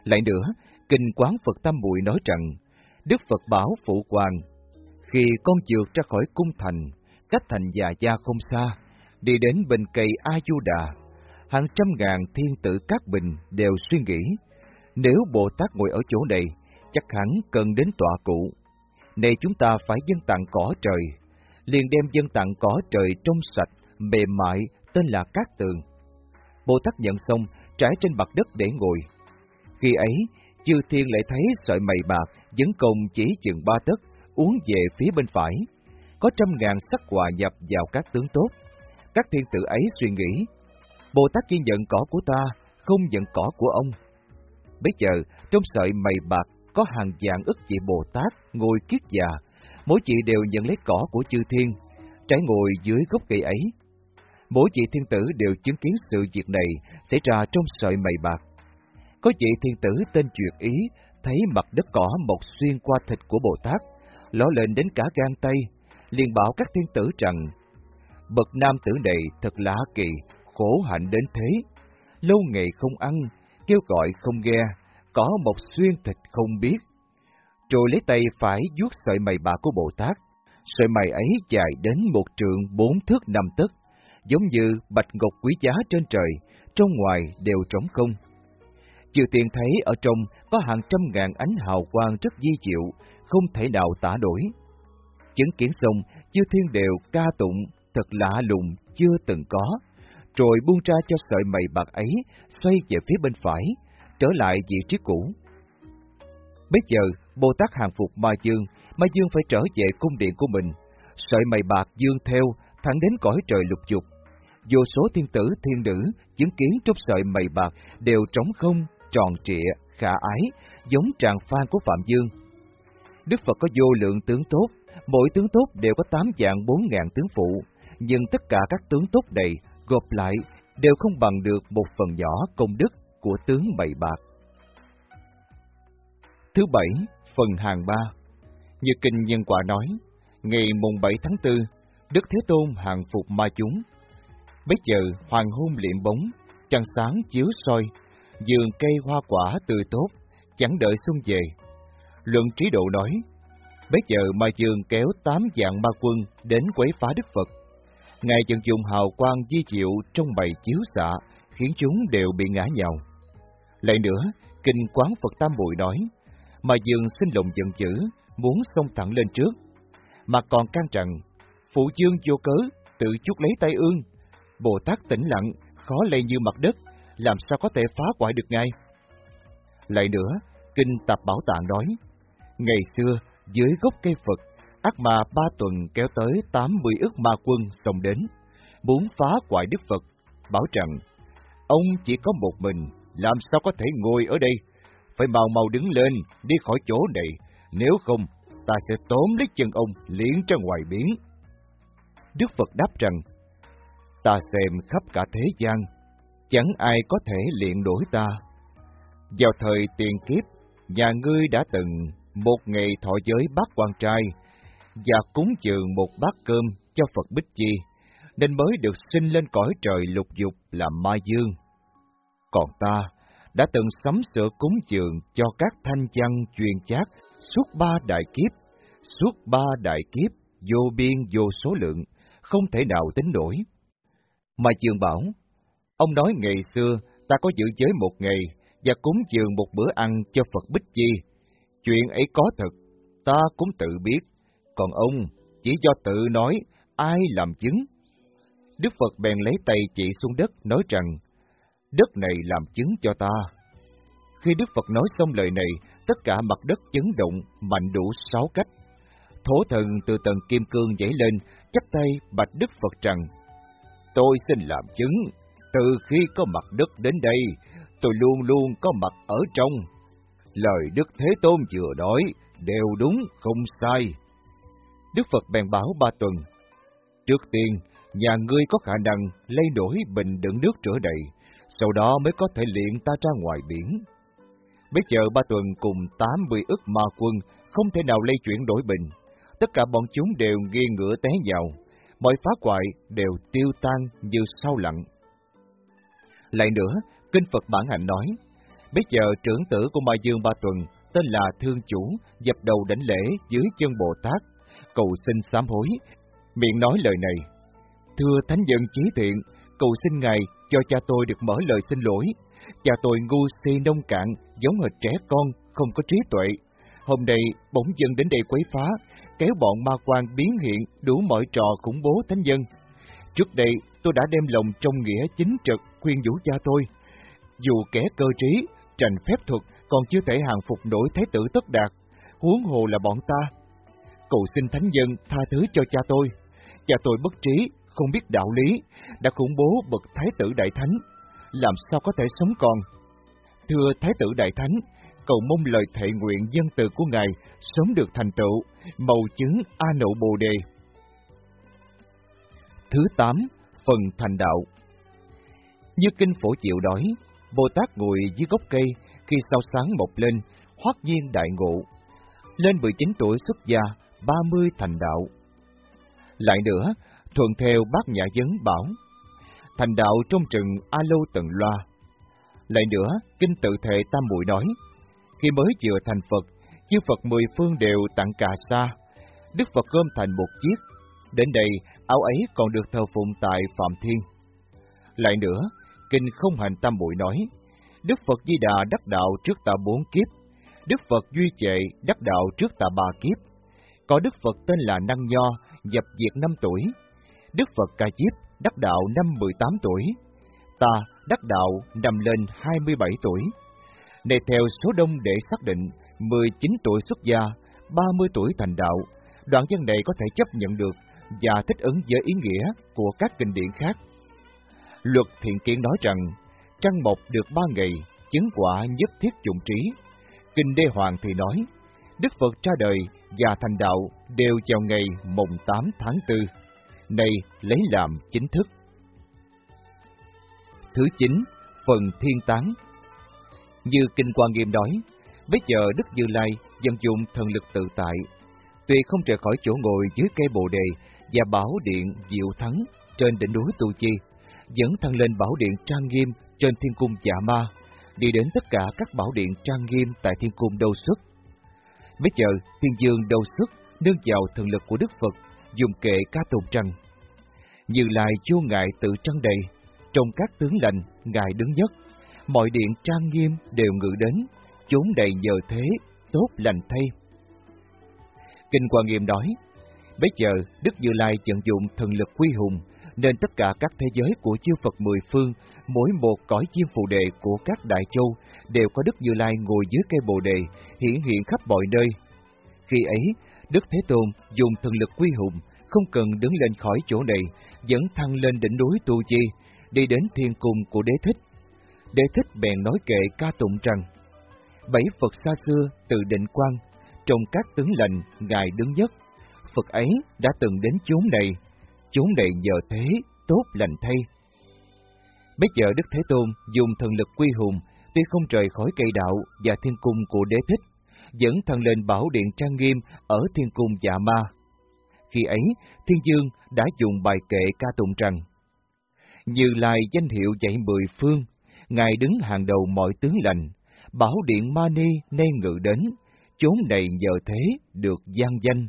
Lại nữa, Kinh Quán Phật Tam Muội nói rằng, Đức Phật bảo Phụ Hoàng, khi con vượt ra khỏi cung thành, cách thành Già Gia không xa, đi đến bên cây A Du Đà, hàng trăm ngàn thiên tử các bình đều suy nghĩ, nếu Bồ Tát ngồi ở chỗ này, chắc hẳn cần đến tọa cụ. Này chúng ta phải dâng tặng cỏ trời, liền đem dâng tặng cỏ trời trong sạch, mềm mại, tên là Cát Tường. Bồ Tát nhận xong, trải trên mặt đất để ngồi. Khi ấy, chư thiên lại thấy sợi mày bạc dẫn công chỉ chừng 3 tấc, uốn về phía bên phải. Có trăm ngàn sắc hòa nhập vào các tướng tốt. Các thiên tử ấy suy nghĩ, Bồ Tát chỉ nhận cỏ của ta, không nhận cỏ của ông. Bây giờ, trong sợi mày bạc có hàng vạn ức vị Bồ Tát ngồi kiết già, mỗi vị đều nhận lấy cỏ của chư thiên, trải ngồi dưới gốc cây ấy. Mỗi vị thiên tử đều chứng kiến sự việc này xảy ra trong sợi mày bạc. Có vị thiên tử tên Duyệt Ý thấy mặt đất cỏ mọc xuyên qua thịt của Bồ Tát, ló lên đến cả gan tay, liền bảo các thiên tử rằng, bậc nam tử này thật lạ kỳ, khổ hạnh đến thế, lâu ngày không ăn, kêu gọi không nghe, cỏ mọc xuyên thịt không biết. Rồi lấy tay phải vuốt sợi mày bạc của Bồ Tát, sợi mày ấy dài đến 1 trượng 4 thước 5 tấc, giống như bạch ngọc quý giá trên trời, trong ngoài đều trống không. Chư tiên thấy ở trong có hàng trăm ngàn ánh hào quang rất vi diệu, không thể nào tả nổi. Chứng kiến xong, chư thiên đều ca tụng, thật lạ lùng, chưa từng có, rồi buông ra cho sợi mày bạc ấy, xoay về phía bên phải, trở lại vị trí cũ. Bây giờ, Bồ Tát hàng phục Ma Dương, Ma Dương phải trở về cung điện của mình, sợi mày bạc dương theo, thẳng đến cõi trời lục dục. Vô số thiên tử, thiên nữ, chứng kiến trong sợi mày bạc đều trống không, tròn trịa, khả ái, giống tràng phan của Phạm Dương. Đức Phật có vô lượng tướng tốt, mỗi tướng tốt đều có 8.400.000 tướng phụ, nhưng tất cả các tướng tốt này gộp lại đều không bằng được một phần nhỏ công đức của tướng mày bạc. Thứ 7, phần hàng 3. Như Kinh Nhân Quả nói, ngày mùng 7 tháng 4, Đức Thế Tôn hàng phục ma chúng. Bây giờ hoàng hôn liệm bóng, trăng sáng chiếu soi, vườn cây hoa quả tươi tốt, chẳng đợi xuân về. Luận Trí Độ nói, bây giờ Ma Dương kéo 8 vạn ma quân đến quấy phá Đức Phật. Ngài vận dụng hào quang di diệu trong bày chiếu xạ, khiến chúng đều bị ngã nhào. Lại nữa, Kinh Quán Phật Tam Muội nói, Ma Dương sinh lòng giận dữ, muốn xông thẳng lên trước, mà còn can rằng, phụ dương vô cớ, tự chuốc lấy tay ương. Bồ Tát tĩnh lặng, khó lay như mặt đất, làm sao có thể phá hoại được Ngài? Lại nữa, Kinh Tạp Bảo Tạng nói, ngày xưa, dưới gốc cây Phật, ác ma 3 tuần kéo tới 80 ức ma quân xông đến, muốn phá hoại Đức Phật, bảo rằng, ông chỉ có một mình, làm sao có thể ngồi ở đây, phải mau mau đứng lên, đi khỏi chỗ này, nếu không, ta sẽ tóm lấy chân ông, liễn ra ngoài biển. Đức Phật đáp rằng, ta xem khắp cả thế gian, chẳng ai có thể liện đổi ta. Vào thời tiền kiếp, nhà ngươi đã từng một ngày thọ giới bát quan trai và cúng dường một bát cơm cho Phật Bích Chi, nên mới được sinh lên cõi trời lục dục làm Ma Dương. Còn ta đã từng sắm sửa cúng dường cho các thanh văn truyền chát suốt 3 đại kiếp, vô biên vô số lượng, không thể nào tính nổi. Ma Dương bảo, ông nói ngày xưa ta có giữ giới một ngày và cúng dường một bữa ăn cho Phật Bích Chi. Chuyện ấy có thật, ta cũng tự biết, còn ông chỉ do tự nói, ai làm chứng? Đức Phật bèn lấy tay chỉ xuống đất, nói rằng, đất này làm chứng cho ta. Khi Đức Phật nói xong lời này, tất cả mặt đất chấn động, mạnh đủ 6 cách. Thổ thần từ tầng kim cương nhảy lên, chắp tay bạch Đức Phật rằng, tôi xin làm chứng, từ khi có mặt đất đến đây, tôi luôn luôn có mặt ở trong. Lời Đức Thế Tôn vừa nói, đều đúng, không sai. Đức Phật bèn bảo Ba Tuần, trước tiên, nhà ngươi có khả năng lấy đổi bình đựng nước rửa đầy, sau đó mới có thể liệng ta ra ngoài biển. Bây giờ Ba Tuần cùng 80 ức ma quân không thể nào lay chuyển đổi bình, tất cả bọn chúng đều nghiêng ngửa té vào, mọi phá hoại đều tiêu tan như sao lặng. Lại nữa, Kinh Phật Bản Hạnh nói, Bây giờ trưởng tử của Ma Dương Ba Tuần tên là Thương Chủ dập đầu đảnh lễ dưới chân Bồ Tát, cầu xin sám hối, miệng nói lời này: Thưa Thánh Nhân Chí Thiện, cầu xin Ngài cho cha tôi được mở lời xin lỗi. Cha tôi ngu si nông cạn, giống hệt trẻ con, không có trí tuệ. Hôm nay bỗng dưng đến đây quấy phá, kéo bọn ma quan biến hiện đủ mọi trò khủng bố thánh nhân. Trước đây tôi đã đem lòng trong nghĩa chính trực khuyên nhủ cha tôi. Dù kẻ cơ trí, trành phép thuật còn chưa thể hàng phục nổi Thái tử Tất Đạt, huống hồ là bọn ta. Cầu xin thánh nhân tha thứ cho cha tôi. Cha tôi bất trí, không biết đạo lý, đã khủng bố bậc Thái tử Đại Thánh, làm sao có thể sống còn. Thưa Thái tử Đại Thánh, cầu mong lời thệ nguyện dân từ của Ngài sớm được thành tựu, mầu chứng A Nậu Bồ Đề. Thứ 8. Phần thành đạo. Như kinh Phổ Chiệu nói, Bồ Tát ngồi dưới gốc cây, khi sao sáng mọc lên, hoát nhiên đại ngộ. Lên 19 tuổi xuất gia, 30 thành đạo. Lại nữa, thuận theo Bát Nhã Vấn bảo, thành đạo trong rừng A Lô Tận Loa. Lại nữa, kinh Tự Thệ Tam Muội nói, khi mới vừa thành Phật, chư Phật 10 phương đều tặng cà sa, Đức Phật gom thành một chiếc, đến đây áo ấy còn được thờ phụng tại Phạm Thiên. Lại nữa, kinh Không Hành Tam Muội nói, Đức Phật Di Đà đắc đạo trước ta 4 kiếp, Đức Phật Duy Trệ đắc đạo trước ta 3 kiếp, có Đức Phật tên là Năng Nho, nhập diệt 5 tuổi, Đức Phật Ca Diếp đắc đạo năm 18 tuổi, ta đắc đạo năm lên 27 tuổi. Này theo số đông để xác định, 19 tuổi xuất gia, 30 tuổi thành đạo, đoạn văn này có thể chấp nhận được và thích ứng với ý nghĩa của các kinh điển khác. Luật Thiện Kiên nói rằng, trăng mọc được 3 ngày, chứng quả nhất thiết dụng trí. Kinh Đê Hoàng thì nói, Đức Phật ra đời và thành đạo đều vào ngày mùng 8 tháng 4. Này lấy làm chính thức. Thứ 9. Phần thiên tán. Như Kinh Hoa Nghiêm nói, bây giờ Đức Như Lai vận dụng thần lực tự tại, tuy không rời khỏi chỗ ngồi dưới cây Bồ Đề và bảo điện Diệu Thắng trên đỉnh núi Tu Chi, dẫn thăng lên bảo điện trang nghiêm trên thiên cung Dạ Ma, đi đến tất cả các bảo điện trang nghiêm tại thiên cung Đâu Xuất. Bây giờ Thiên Dương Đâu Xuất nương vào thần lực của Đức Phật, dùng kệ ca tụng rằng: Như Lai vô ngại tự trăng đầy, trong các tướng lành Ngài đứng nhất, mọi điện trang nghiêm đều ngự đến, chốn đầy nhờ thế, tốt lành thay. Kinh Hoa Nghiêm nói, bây giờ Đức Như Lai vận dụng thần lực quy hùng, nên tất cả các thế giới của chư Phật 10 phương, mỗi một cõi diêm phù đề của các đại châu đều có Đức Như Lai ngồi dưới cây Bồ Đề, hiển hiện khắp mọi nơi. Khi ấy, Đức Thế Tôn dùng thần lực quy hùng, không cần đứng lên khỏi chỗ này, dẫn thăng lên đỉnh núi Tu Chi, đi đến thiên cung của Đế Thích. Đế Thích bèn nói kệ ca tụng rằng: 7 Phật xa xưa từ Định Quang, trong các tướng lành Ngài đứng nhất. Phật ấy đã từng đến chốn này nhờ thế, tốt lành thay. Bây giờ Đức Thế Tôn dùng thần lực quy hùng, tuy không rời khỏi cây đạo và thiên cung của Đế Thích, dẫn thăng lên bảo điện trang nghiêm ở thiên cung Dạ Ma. Khi ấy, Thiên Dương đã dùng bài kệ ca tụng rằng: Như Lai danh hiệu dạy 10 phương, Ngài đứng hàng đầu mọi tướng lành, bảo điện Ma Ni nay ngự đến, chốn này nhờ thế được vang danh.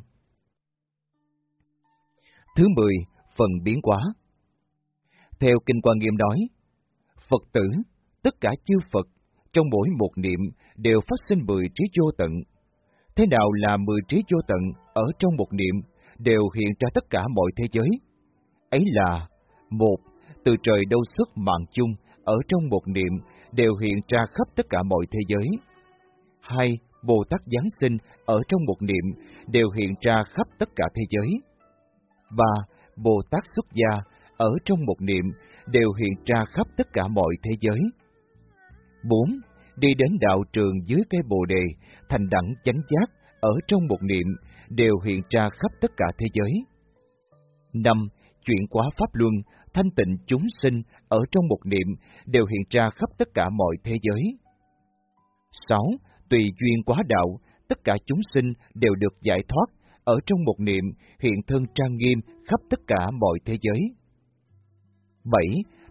Thứ 10. Phần biến hóa. Theo Kinh Hoa Nghiêm nói, Phật tử, tất cả chư Phật, trong mỗi một niệm đều phát sinh 10 trí vô tận. Thế nào là 10 trí vô tận ở trong một niệm đều hiện ra tất cả mọi thế giới? Ấy là: 1. Từ trời Đâu Xuất mạng chung ở trong một niệm đều hiện ra khắp tất cả mọi thế giới. 2. Bồ Tát Giáng sinh ở trong một niệm đều hiện ra khắp tất cả thế giới. 3. Bồ Tát xuất gia ở trong một niệm đều hiện ra khắp tất cả mọi thế giới. 4. Đi đến đạo trường dưới cây Bồ Đề, thành đẳng chánh giác ở trong một niệm đều hiện ra khắp tất cả thế giới. 5. Chuyển hóa pháp luân, thanh tịnh chúng sinh ở trong một niệm đều hiện ra khắp tất cả mọi thế giới. 6. Tùy duyên quá đạo, tất cả chúng sinh đều được giải thoát ở trong một niệm hiện thân trang nghiêm khắp tất cả mọi thế giới. 7.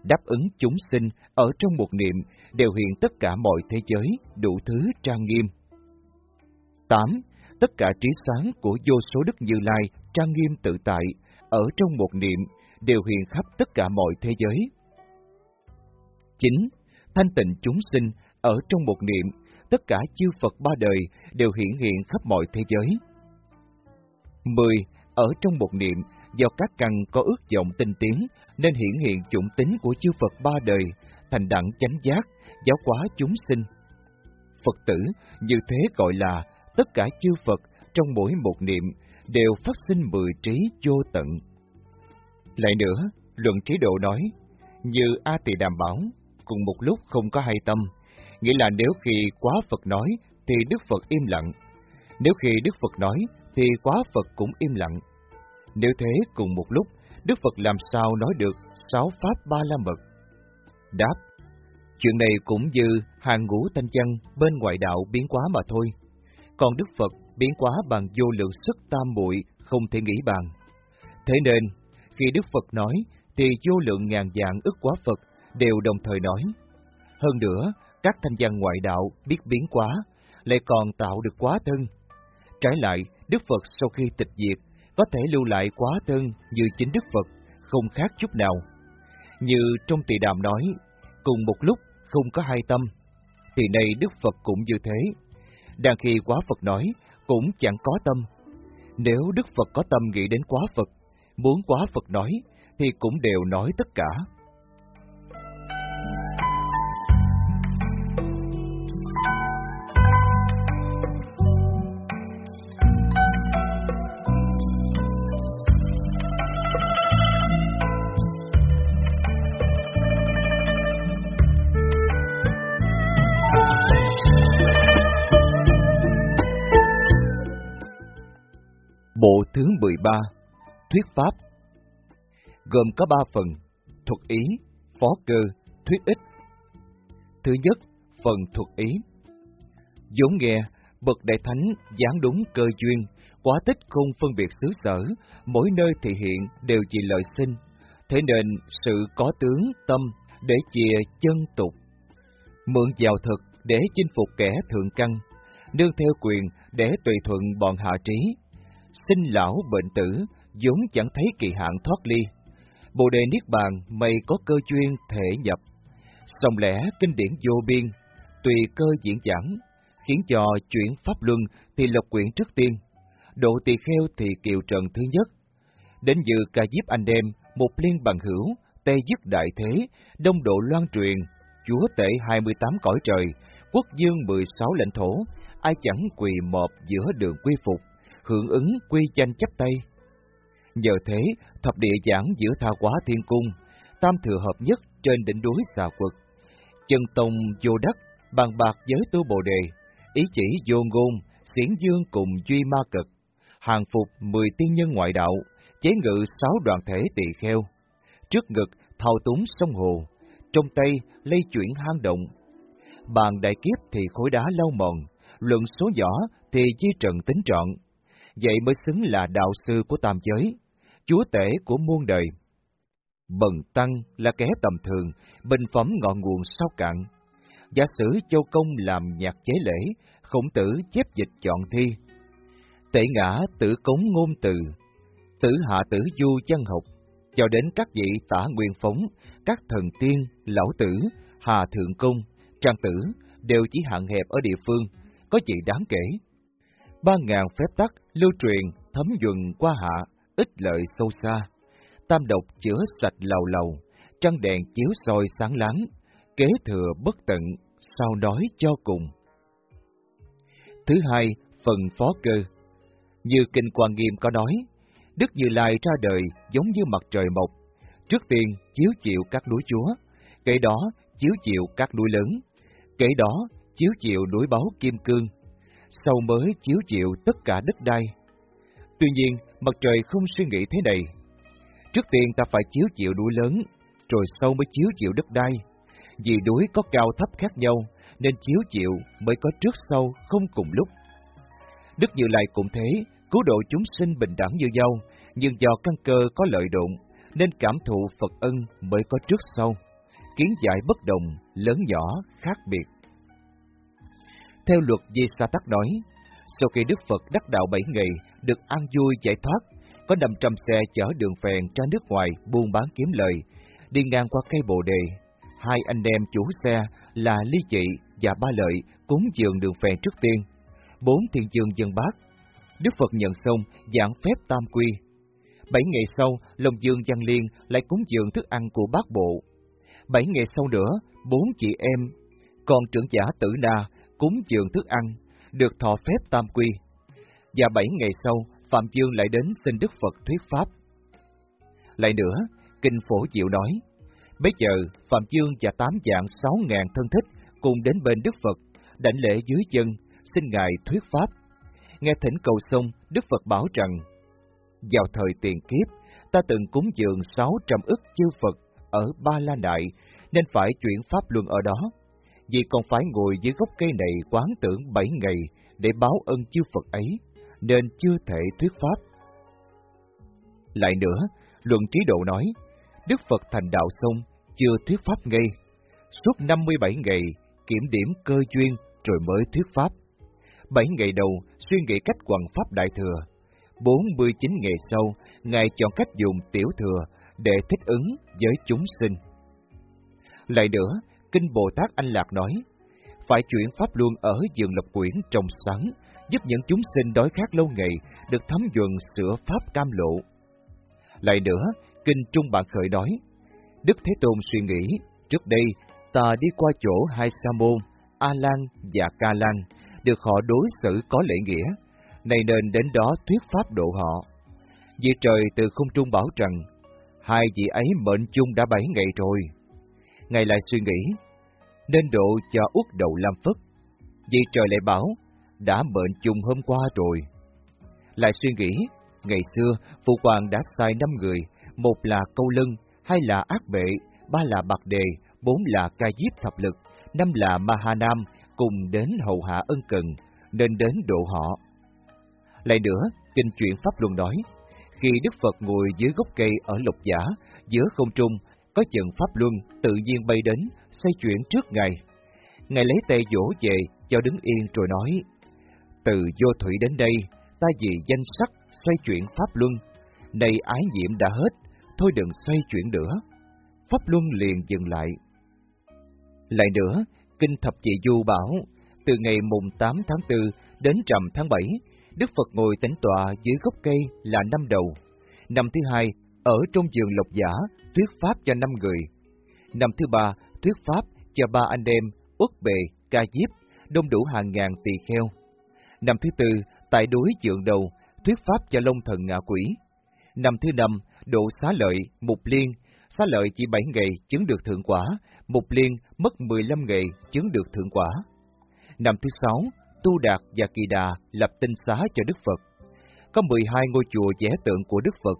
đáp ứng chúng sinh ở trong một niệm, đều hiện tất cả mọi thế giới, đủ thứ trang nghiêm. 8. Tất cả trí sáng của vô số Đức Như Lai trang nghiêm tự tại, ở trong một niệm, đều hiện khắp tất cả mọi thế giới. 9. Thanh tịnh chúng sinh, ở trong một niệm, tất cả chư Phật ba đời đều hiện khắp mọi thế giới. 10. Ở trong một niệm, do các căn có ước vọng tinh tiến, nên hiện chủng tính của chư Phật ba đời, thành đẳng chánh giác, giáo hóa chúng sinh. Phật tử, như thế gọi là tất cả chư Phật trong mỗi một niệm đều phát sinh 10 trí vô tận. Lại nữa, luận trí độ nói, như A Tỳ Đàm bảo, cùng một lúc không có hai tâm, nghĩa là nếu khi quá Phật nói thì Đức Phật im lặng, nếu khi Đức Phật nói thì quá Phật cũng im lặng. Nếu thế cùng một lúc, Đức Phật làm sao nói được 6 pháp ba la mật? Đáp, chuyện này cũng như hàng ngũ thanh văn bên ngoại đạo biến hóa mà thôi. Còn Đức Phật biến hóa bằng vô lượng sức tam muội không thể nghĩ bàn. Thế nên, khi Đức Phật nói, thì vô lượng ngàn vạn ức quá Phật đều đồng thời nói. Hơn nữa, các thanh văn ngoại đạo biết biến hóa, lại còn tạo được quá thân. Trái lại, Đức Phật sau khi tịch diệt, có thể lưu lại quá thân như chính Đức Phật, không khác chút nào. Như trong Tỳ Đàm nói, cùng một lúc không có hai tâm, thì nay Đức Phật cũng như thế. Đang khi quá Phật nói, cũng chẳng có tâm. Nếu Đức Phật có tâm nghĩ đến quá Phật, muốn quá Phật nói, thì cũng đều nói tất cả. Bộ thứ 13, Thuyết Pháp, gồm có 3 phần: thuật ý, phó cơ, thuyết ích. Thứ nhất, phần thuật ý. Vốn nghe, bậc đại thánh giảng đúng cơ duyên, quả tích không phân biệt xứ sở, mỗi nơi thị hiện đều vì lợi sinh. Thế nên sự có tướng tâm để chìa chân tục, mượn vào thực để chinh phục kẻ thượng căn, nương theo quyền để tùy thuận bọn hạ trí. Sinh lão bệnh tử, vốn chẳng thấy kỳ hạn thoát ly. Bồ đề niết bàn mày có cơ duyên thể nhập. Song lẽ kinh điển vô biên, tùy cơ diễn giảng, khiến cho chuyển pháp luân thì lộc quyển trước tiên, độ tỳ kheo thì kiều trần thứ nhất. Đến dự ca diếp anh em, một liên bằng hữu, tây dứt đại thế, đông độ loan truyền, chúa tể 28 cõi trời, quốc dương 16 lãnh thổ, ai chẳng quỳ mọp giữa đường quy phục, hưởng ứng quy danh chắp tay. Nhờ thế, thập địa giảng giữa tha hóa thiên cung, tam thừa hợp nhất trên đỉnh núi Xà Quật. Chân tông vô đắc, bàn bạc giới tu Bồ đề, ý chỉ vô ngôn, xiển dương cùng duy ma cực, hàng phục 10 tiên nhân ngoại đạo, chế ngự 6 đoàn thể tỳ kheo. Trước ngực thao túng sông hồ, trong tay lây chuyển hang động. Bàn đại kiếp thì khối đá lau mòn, luận số nhỏ thì di trần tính trọn. Vậy mới xứng là đạo sư của tam giới, chúa tể của muôn đời. Bần tăng là kẻ tầm thường, bình phẩm ngọn nguồn sao cạn. Giả sử Châu Công làm nhạc chế lễ, Khổng Tử chép dịch chọn thi. Tể ngã tử cống ngôn từ, tử hạ tử du chân học, cho đến các vị Tả Nguyên Phóng, các thần tiên, lão tử, Hà Thượng Công, Trang Tử đều chỉ hạn hẹp ở địa phương, có gì đáng kể. 3.000 phép tắc lưu truyền thấm nhuần qua hạ, ích lợi sâu xa. Tam độc chữa sạch lầu lầu, trăng đèn chiếu soi sáng láng, kế thừa bất tận, sao nói cho cùng. Thứ hai, phần phó cơ. Như Kinh Quan Nghiêm có nói, Đức Như Lai ra đời giống như mặt trời mọc, trước tiên chiếu chịu các núi chúa, kể đó chiếu chịu các núi lớn, kể đó chiếu chịu núi Báu Kim Cương, sau mới chiếu chịu tất cả đất đai. Tuy nhiên, mặt trời không suy nghĩ thế này. Trước tiên ta phải chiếu chịu núi lớn, rồi sau mới chiếu chịu đất đai. Vì núi có cao thấp khác nhau, nên chiếu chịu mới có trước sau không cùng lúc. Đức Như Lai cũng thế, cứu độ chúng sinh bình đẳng như nhau, nhưng do căn cơ có lợi độn, nên cảm thụ Phật ân mới có trước sau. kiến giải bất đồng, lớn nhỏ, khác biệt. Theo luật Di Sa Tắc nói, sau khi Đức Phật đắc đạo 7 ngày, được an vui giải thoát, có 500 xe chở đường phèn ra nước ngoài buôn bán kiếm lời, đi ngang qua cây Bồ Đề. Hai anh em chủ xe là Ly Chị và Ba Lợi cúng dường đường phèn trước tiên. 4 thiện dương dân bát. Đức Phật nhận xong giảng phép tam quy. 7 ngày sau, Long Dương Văn Liên lại cúng dường thức ăn của bát bộ. 7 ngày sau nữa, 4 chị em, con trưởng giả Tử Na cúng dường thức ăn, được thọ phép tam quy. Và 7 ngày sau, Phạm Dương lại đến xin Đức Phật thuyết pháp. Lại nữa, Kinh Phổ Diệu nói, bấy giờ Phạm Dương và 8 vạn 6.000 thân thích cùng đến bên Đức Phật, đảnh lễ dưới chân, xin Ngài thuyết pháp. Nghe thỉnh cầu xong, Đức Phật bảo rằng, vào thời tiền kiếp, ta từng cúng dường 600 ức chư Phật ở Ba La Nại, nên phải chuyển pháp luân ở đó. Vì còn phải ngồi dưới gốc cây này quán tưởng 7 ngày để báo ân chư Phật ấy, nên chưa thể thuyết pháp. Lại nữa, Luận Trí Độ nói, Đức Phật thành đạo xong, chưa thuyết pháp ngay. Suốt 57 ngày, kiểm điểm cơ duyên rồi mới thuyết pháp. 7 ngày đầu, suy nghĩ cách hoằng pháp Đại Thừa. 49 ngày sau, Ngài chọn cách dùng tiểu thừa để thích ứng với chúng sinh. Lại nữa, Kinh Bồ Tát Anh Lạc nói, phải chuyển pháp luân ở vườn Lập Quyển trong sáng, giúp những chúng sinh đói khát lâu ngày được thấm nhuần sửa pháp cam lộ. Lại nữa, Kinh Trung Bạn Khởi nói, Đức Thế Tôn suy nghĩ, trước đây ta đi qua chỗ hai Sa môn, A Lan và Ca Lan, được họ đối xử có lễ nghĩa, này nên đến đó thuyết pháp độ họ. Vì trời từ không trung bảo rằng, hai vị ấy mệnh chung đã 7 ngày rồi. Ngài lại suy nghĩ, nên độ cho Uất Đậu Lam Phất. Vì trời lại bảo, đã mệnh chung hôm qua rồi. Lại suy nghĩ, ngày xưa Phụ Hoàng đã sai 5 người, 1 là Câu Lân, 2 là Ác Bệ, 3 là Bạc Đề, 4 là Ca Diếp Thập Lực, 5 là Ma Ha Nam, cùng đến hầu hạ ân cần, nên đến độ họ. Lại nữa, Kinh Chuyển Pháp Luân nói, khi Đức Phật ngồi dưới gốc cây ở Lộc Giả, giữa không trung, có trận Pháp Luân tự nhiên bay đến, xoay chuyển trước Ngài. Ngài lấy tay vỗ về, cho đứng yên rồi nói, từ vô thủy đến đây, ta vì danh sắc xoay chuyển Pháp Luân, này ái nhiễm đã hết, thôi đừng xoay chuyển nữa. Pháp Luân liền dừng lại. Lại nữa, Kinh Thập Trì Du bảo, từ ngày mùng 8 tháng 4 đến rằm tháng 7, Đức Phật ngồi tĩnh tọa dưới gốc cây là 5 đầu. Năm thứ 2, ở trong vườn Lộc Giả, thuyết pháp cho 5 người. Năm thứ 3, thuyết pháp cho 3 anh em, Uất Bề, Ca Diếp, đông đủ hàng ngàn tỳ kheo. Năm thứ 4, tại núi Trượng Đầu, thuyết pháp cho Long Thần Ngạ Quỷ. Năm thứ 5, độ Xá Lợi, Mục Liên. Xá Lợi chỉ 7 ngày chứng được thượng quả, Mục Liên mất 15 ngày chứng được thượng quả. Năm thứ 6, Tu Đạt và Kỳ Đà lập tinh xá cho Đức Phật. Có 12 ngôi chùa vẽ tượng của Đức Phật,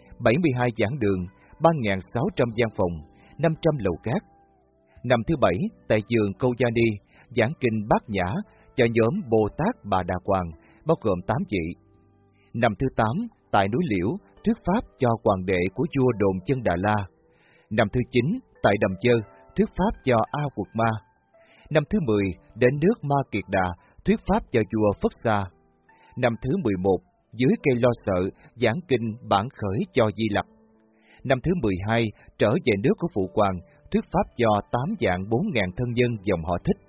72 giảng đường, 3.600 gian phòng, 500 lầu cát. Năm thứ 7, tại vườn Câu Gia Ni, giảng kinh Bát Nhã cho nhóm Bồ Tát Bà Đà Hoàng, bao gồm 8 vị. Năm thứ 8, tại núi Liễu, thuyết pháp cho hoàng đệ của vua Đồn Chân Đà La. Năm thứ 9, tại Đầm Chơ, thuyết pháp cho A Quật Ma. Năm thứ 10, đến nước Ma Kiệt Đà, thuyết pháp cho vua Phất Sa. Năm thứ 11, dưới cây Lo Sợ, giảng kinh Bản Khởi cho Di Lặc. Năm thứ 12, trở về nước của Phụ Hoàng, thuyết pháp cho 8.400.000 thân nhân dòng họ Thích.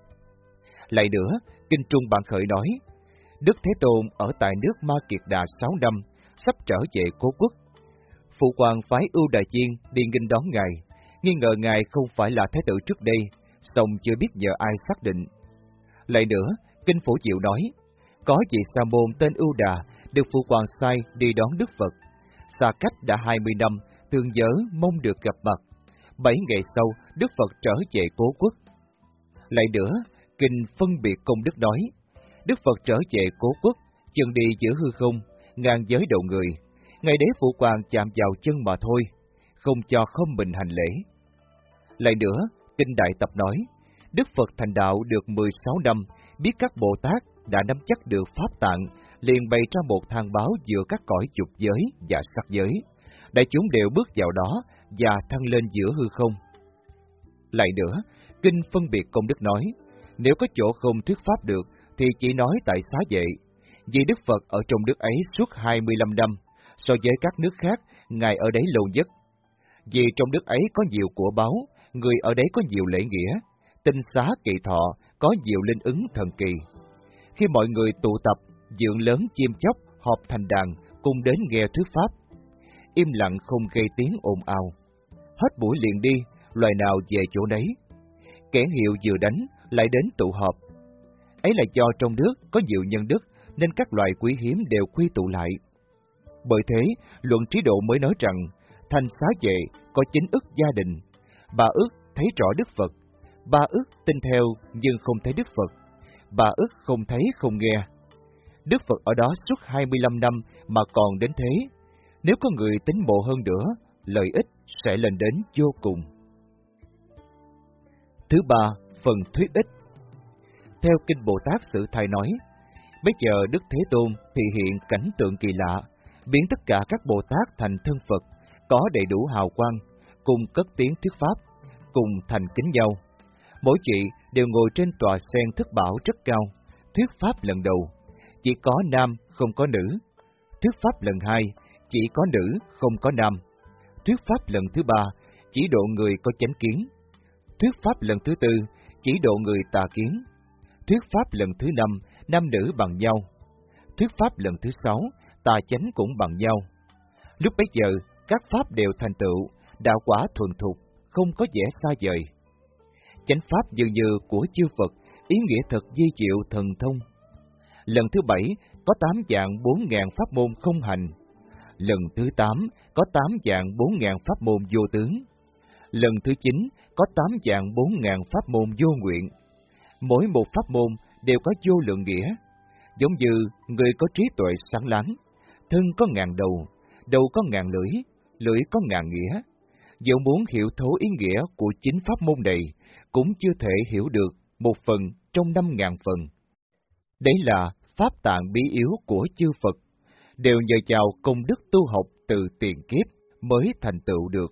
Lại nữa, Kinh Trung Bạn Khởi nói, Đức Thế Tôn ở tại nước Ma Kiệt Đà 6 năm, sắp trở về cố quốc. Phụ Hoàng phái Ưu Đà Chiên đi nghênh đón Ngài, nghi ngờ Ngài không phải là Thái tử trước đây, song chưa biết nhờ ai xác định. Lại nữa, Kinh Phổ Diệu nói, có vị sa môn tên Ưu Đà được Phụ Hoàng sai đi đón Đức Phật. Xa cách đã 20 năm, thương nhớ mong được gặp mặt. 7 ngày sau, Đức Phật trở về cố quốc. Lại nữa, Kinh Phân Biệt Công Đức nói, Đức Phật trở về cố quốc, chân đi giữa hư không, ngang giới đầu người. Ngày đấy Phụ Hoàng chạm vào chân mà thôi, không cho không mình hành lễ. Lại nữa, Kinh Đại Tập nói, Đức Phật thành đạo được 16 năm, biết các Bồ Tát đã nắm chắc được pháp tạng, liền bày ra một thang báo giữa các cõi dục giới và sắc giới. Đại chúng đều bước vào đó và thăng lên giữa hư không. Lại nữa, Kinh phân biệt công đức nói, nếu có chỗ không thuyết pháp được, thì chỉ nói tại xá vệ. Vì Đức Phật ở trong nước ấy suốt 25 năm, so với các nước khác, Ngài ở đấy lâu nhất. Vì trong nước ấy có nhiều của báu, người ở đấy có nhiều lễ nghĩa, tinh xá kỳ thọ, có nhiều linh ứng thần kỳ. Khi mọi người tụ tập, dựng lớn chim chóc, họp thành đàn, cùng đến nghe thuyết pháp. Im lặng không gây tiếng ồn ào. Hết buổi liền đi, loài nào về chỗ đấy. Kẻn hiệu vừa đánh, lại đến tụ họp. Ấy là do trong nước có nhiều nhân đức, nên các loài quý hiếm đều quy tụ lại. Bởi thế, Luận Trí Độ mới nói rằng, thành xá vệ có 9 ức gia đình, 3 ức thấy rõ Đức Phật, 3 ức tin theo nhưng không thấy Đức Phật, 3 ức không thấy không nghe. Đức Phật ở đó suốt 25 năm mà còn đến thế. Nếu có người tín mộ hơn nữa, lợi ích sẽ lên đến vô cùng. Thứ ba, phần thuyết ích. Theo Kinh Bồ Tát Sự Thai nói, bây giờ Đức Thế Tôn thị hiện cảnh tượng kỳ lạ, biến tất cả các Bồ Tát thành thân Phật, có đầy đủ hào quang, cùng cất tiếng thuyết pháp, cùng thành kính nhau. Mỗi chị đều ngồi trên tòa sen thức bảo rất cao, thuyết pháp lần đầu, chỉ có nam không có nữ. Thuyết pháp lần hai, chỉ có nữ không có nam. Thuyết pháp lần thứ ba, chỉ độ người có chánh kiến. Thuyết pháp lần thứ tư, chỉ độ người tà kiến. Thuyết pháp lần thứ năm, nam nữ bằng nhau. Thuyết pháp lần thứ sáu, tà chánh cũng bằng nhau. Lúc bấy giờ, các pháp đều thành tựu, đạo quả thuần thục, không có vẻ xa vời. Chánh pháp dường như của chư Phật, ý nghĩa thật di diệu thần thông. Lần thứ bảy, có 8 dạng 4.000 pháp môn không hành. Lần thứ 8, có 8 dạng 4.000 pháp môn vô tướng. Lần thứ 9, có 8 dạng 4.000 pháp môn vô nguyện. Mỗi một pháp môn đều có vô lượng nghĩa, giống như người có trí tuệ sáng láng, thân có ngàn đầu, đầu có ngàn lưỡi, lưỡi có ngàn nghĩa. Dẫu muốn hiểu thấu ý nghĩa của chính pháp môn này, cũng chưa thể hiểu được một phần trong 5.000 phần. Đấy là pháp tạng bí yếu của chư Phật, đều nhờ vào công đức tu học từ tiền kiếp mới thành tựu được.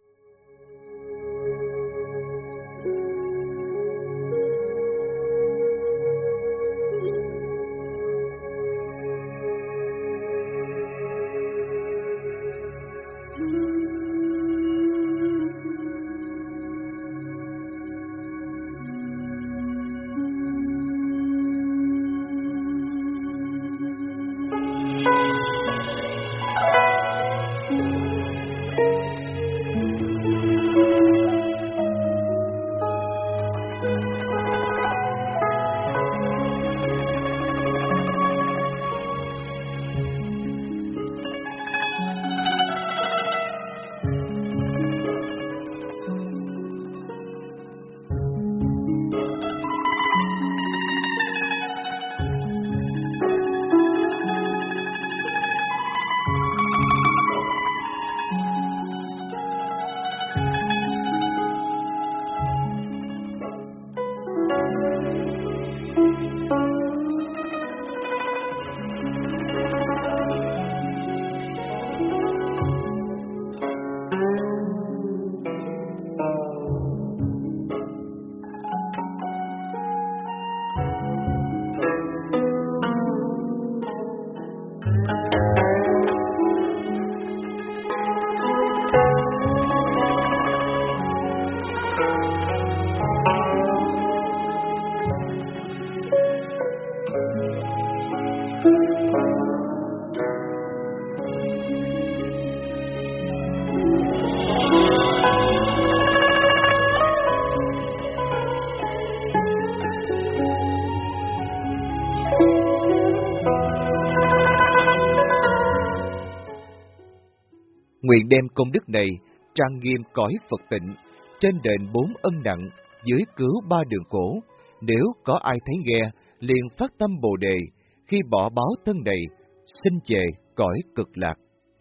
Nguyện đem công đức này trang nghiêm cõi Phật tịnh, trên đền 4 ân nặng, dưới cứu 3 đường khổ. Nếu có ai thấy nghe, liền phát tâm Bồ đề, khi bỏ báo thân này, sinh về cõi cực lạc.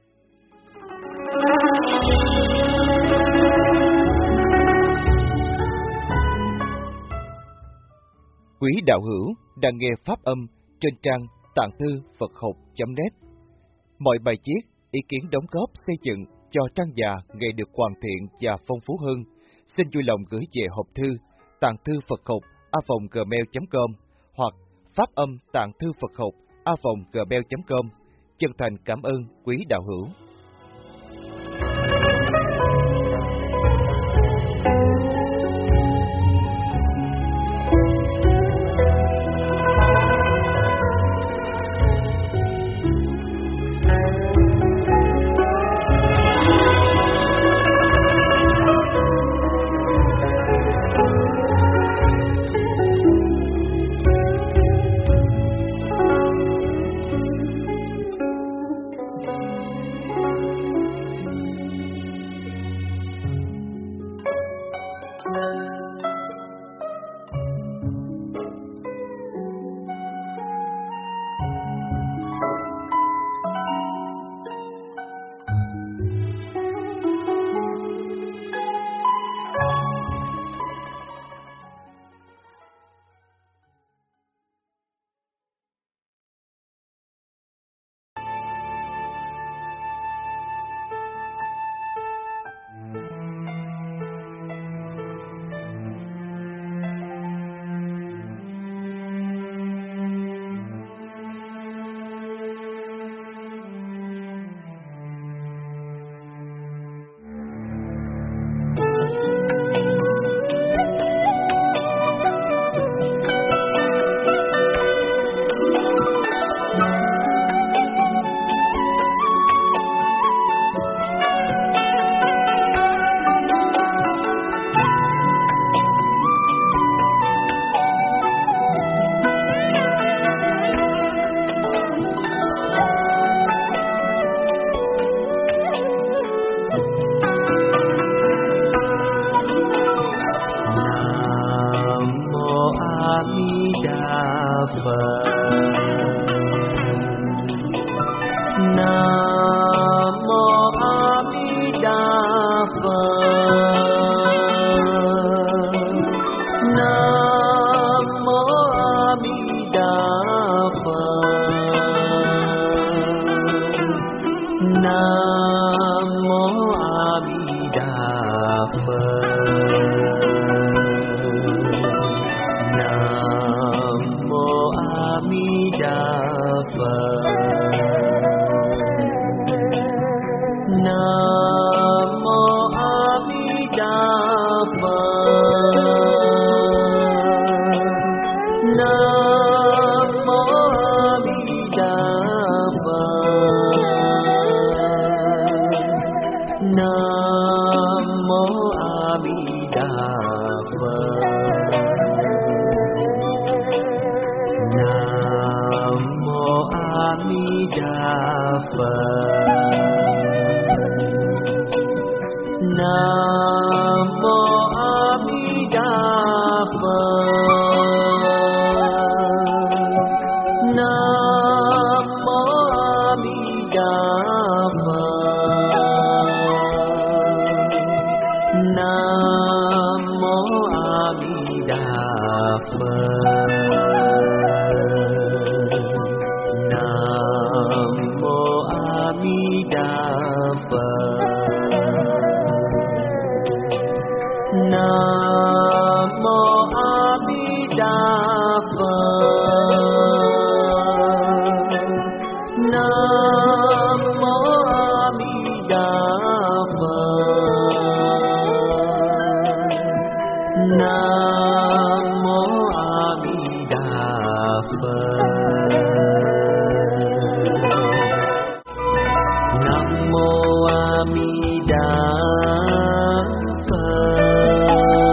Quý đạo hữu đang nghe pháp âm trên trang tạng thư Phật học.net. Mọi bài viết, ý kiến đóng góp xây dựng cho trang già ngày được hoàn thiện và phong phú hơn, xin vui lòng gửi về hộp thư tàng thư Phật học@gmail.com hoặc phát âm tàng thư Phật học@gmail.com. Chân thành cảm ơn quý đạo hữu.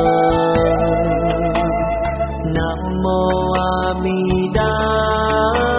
Nam mô A Di Đà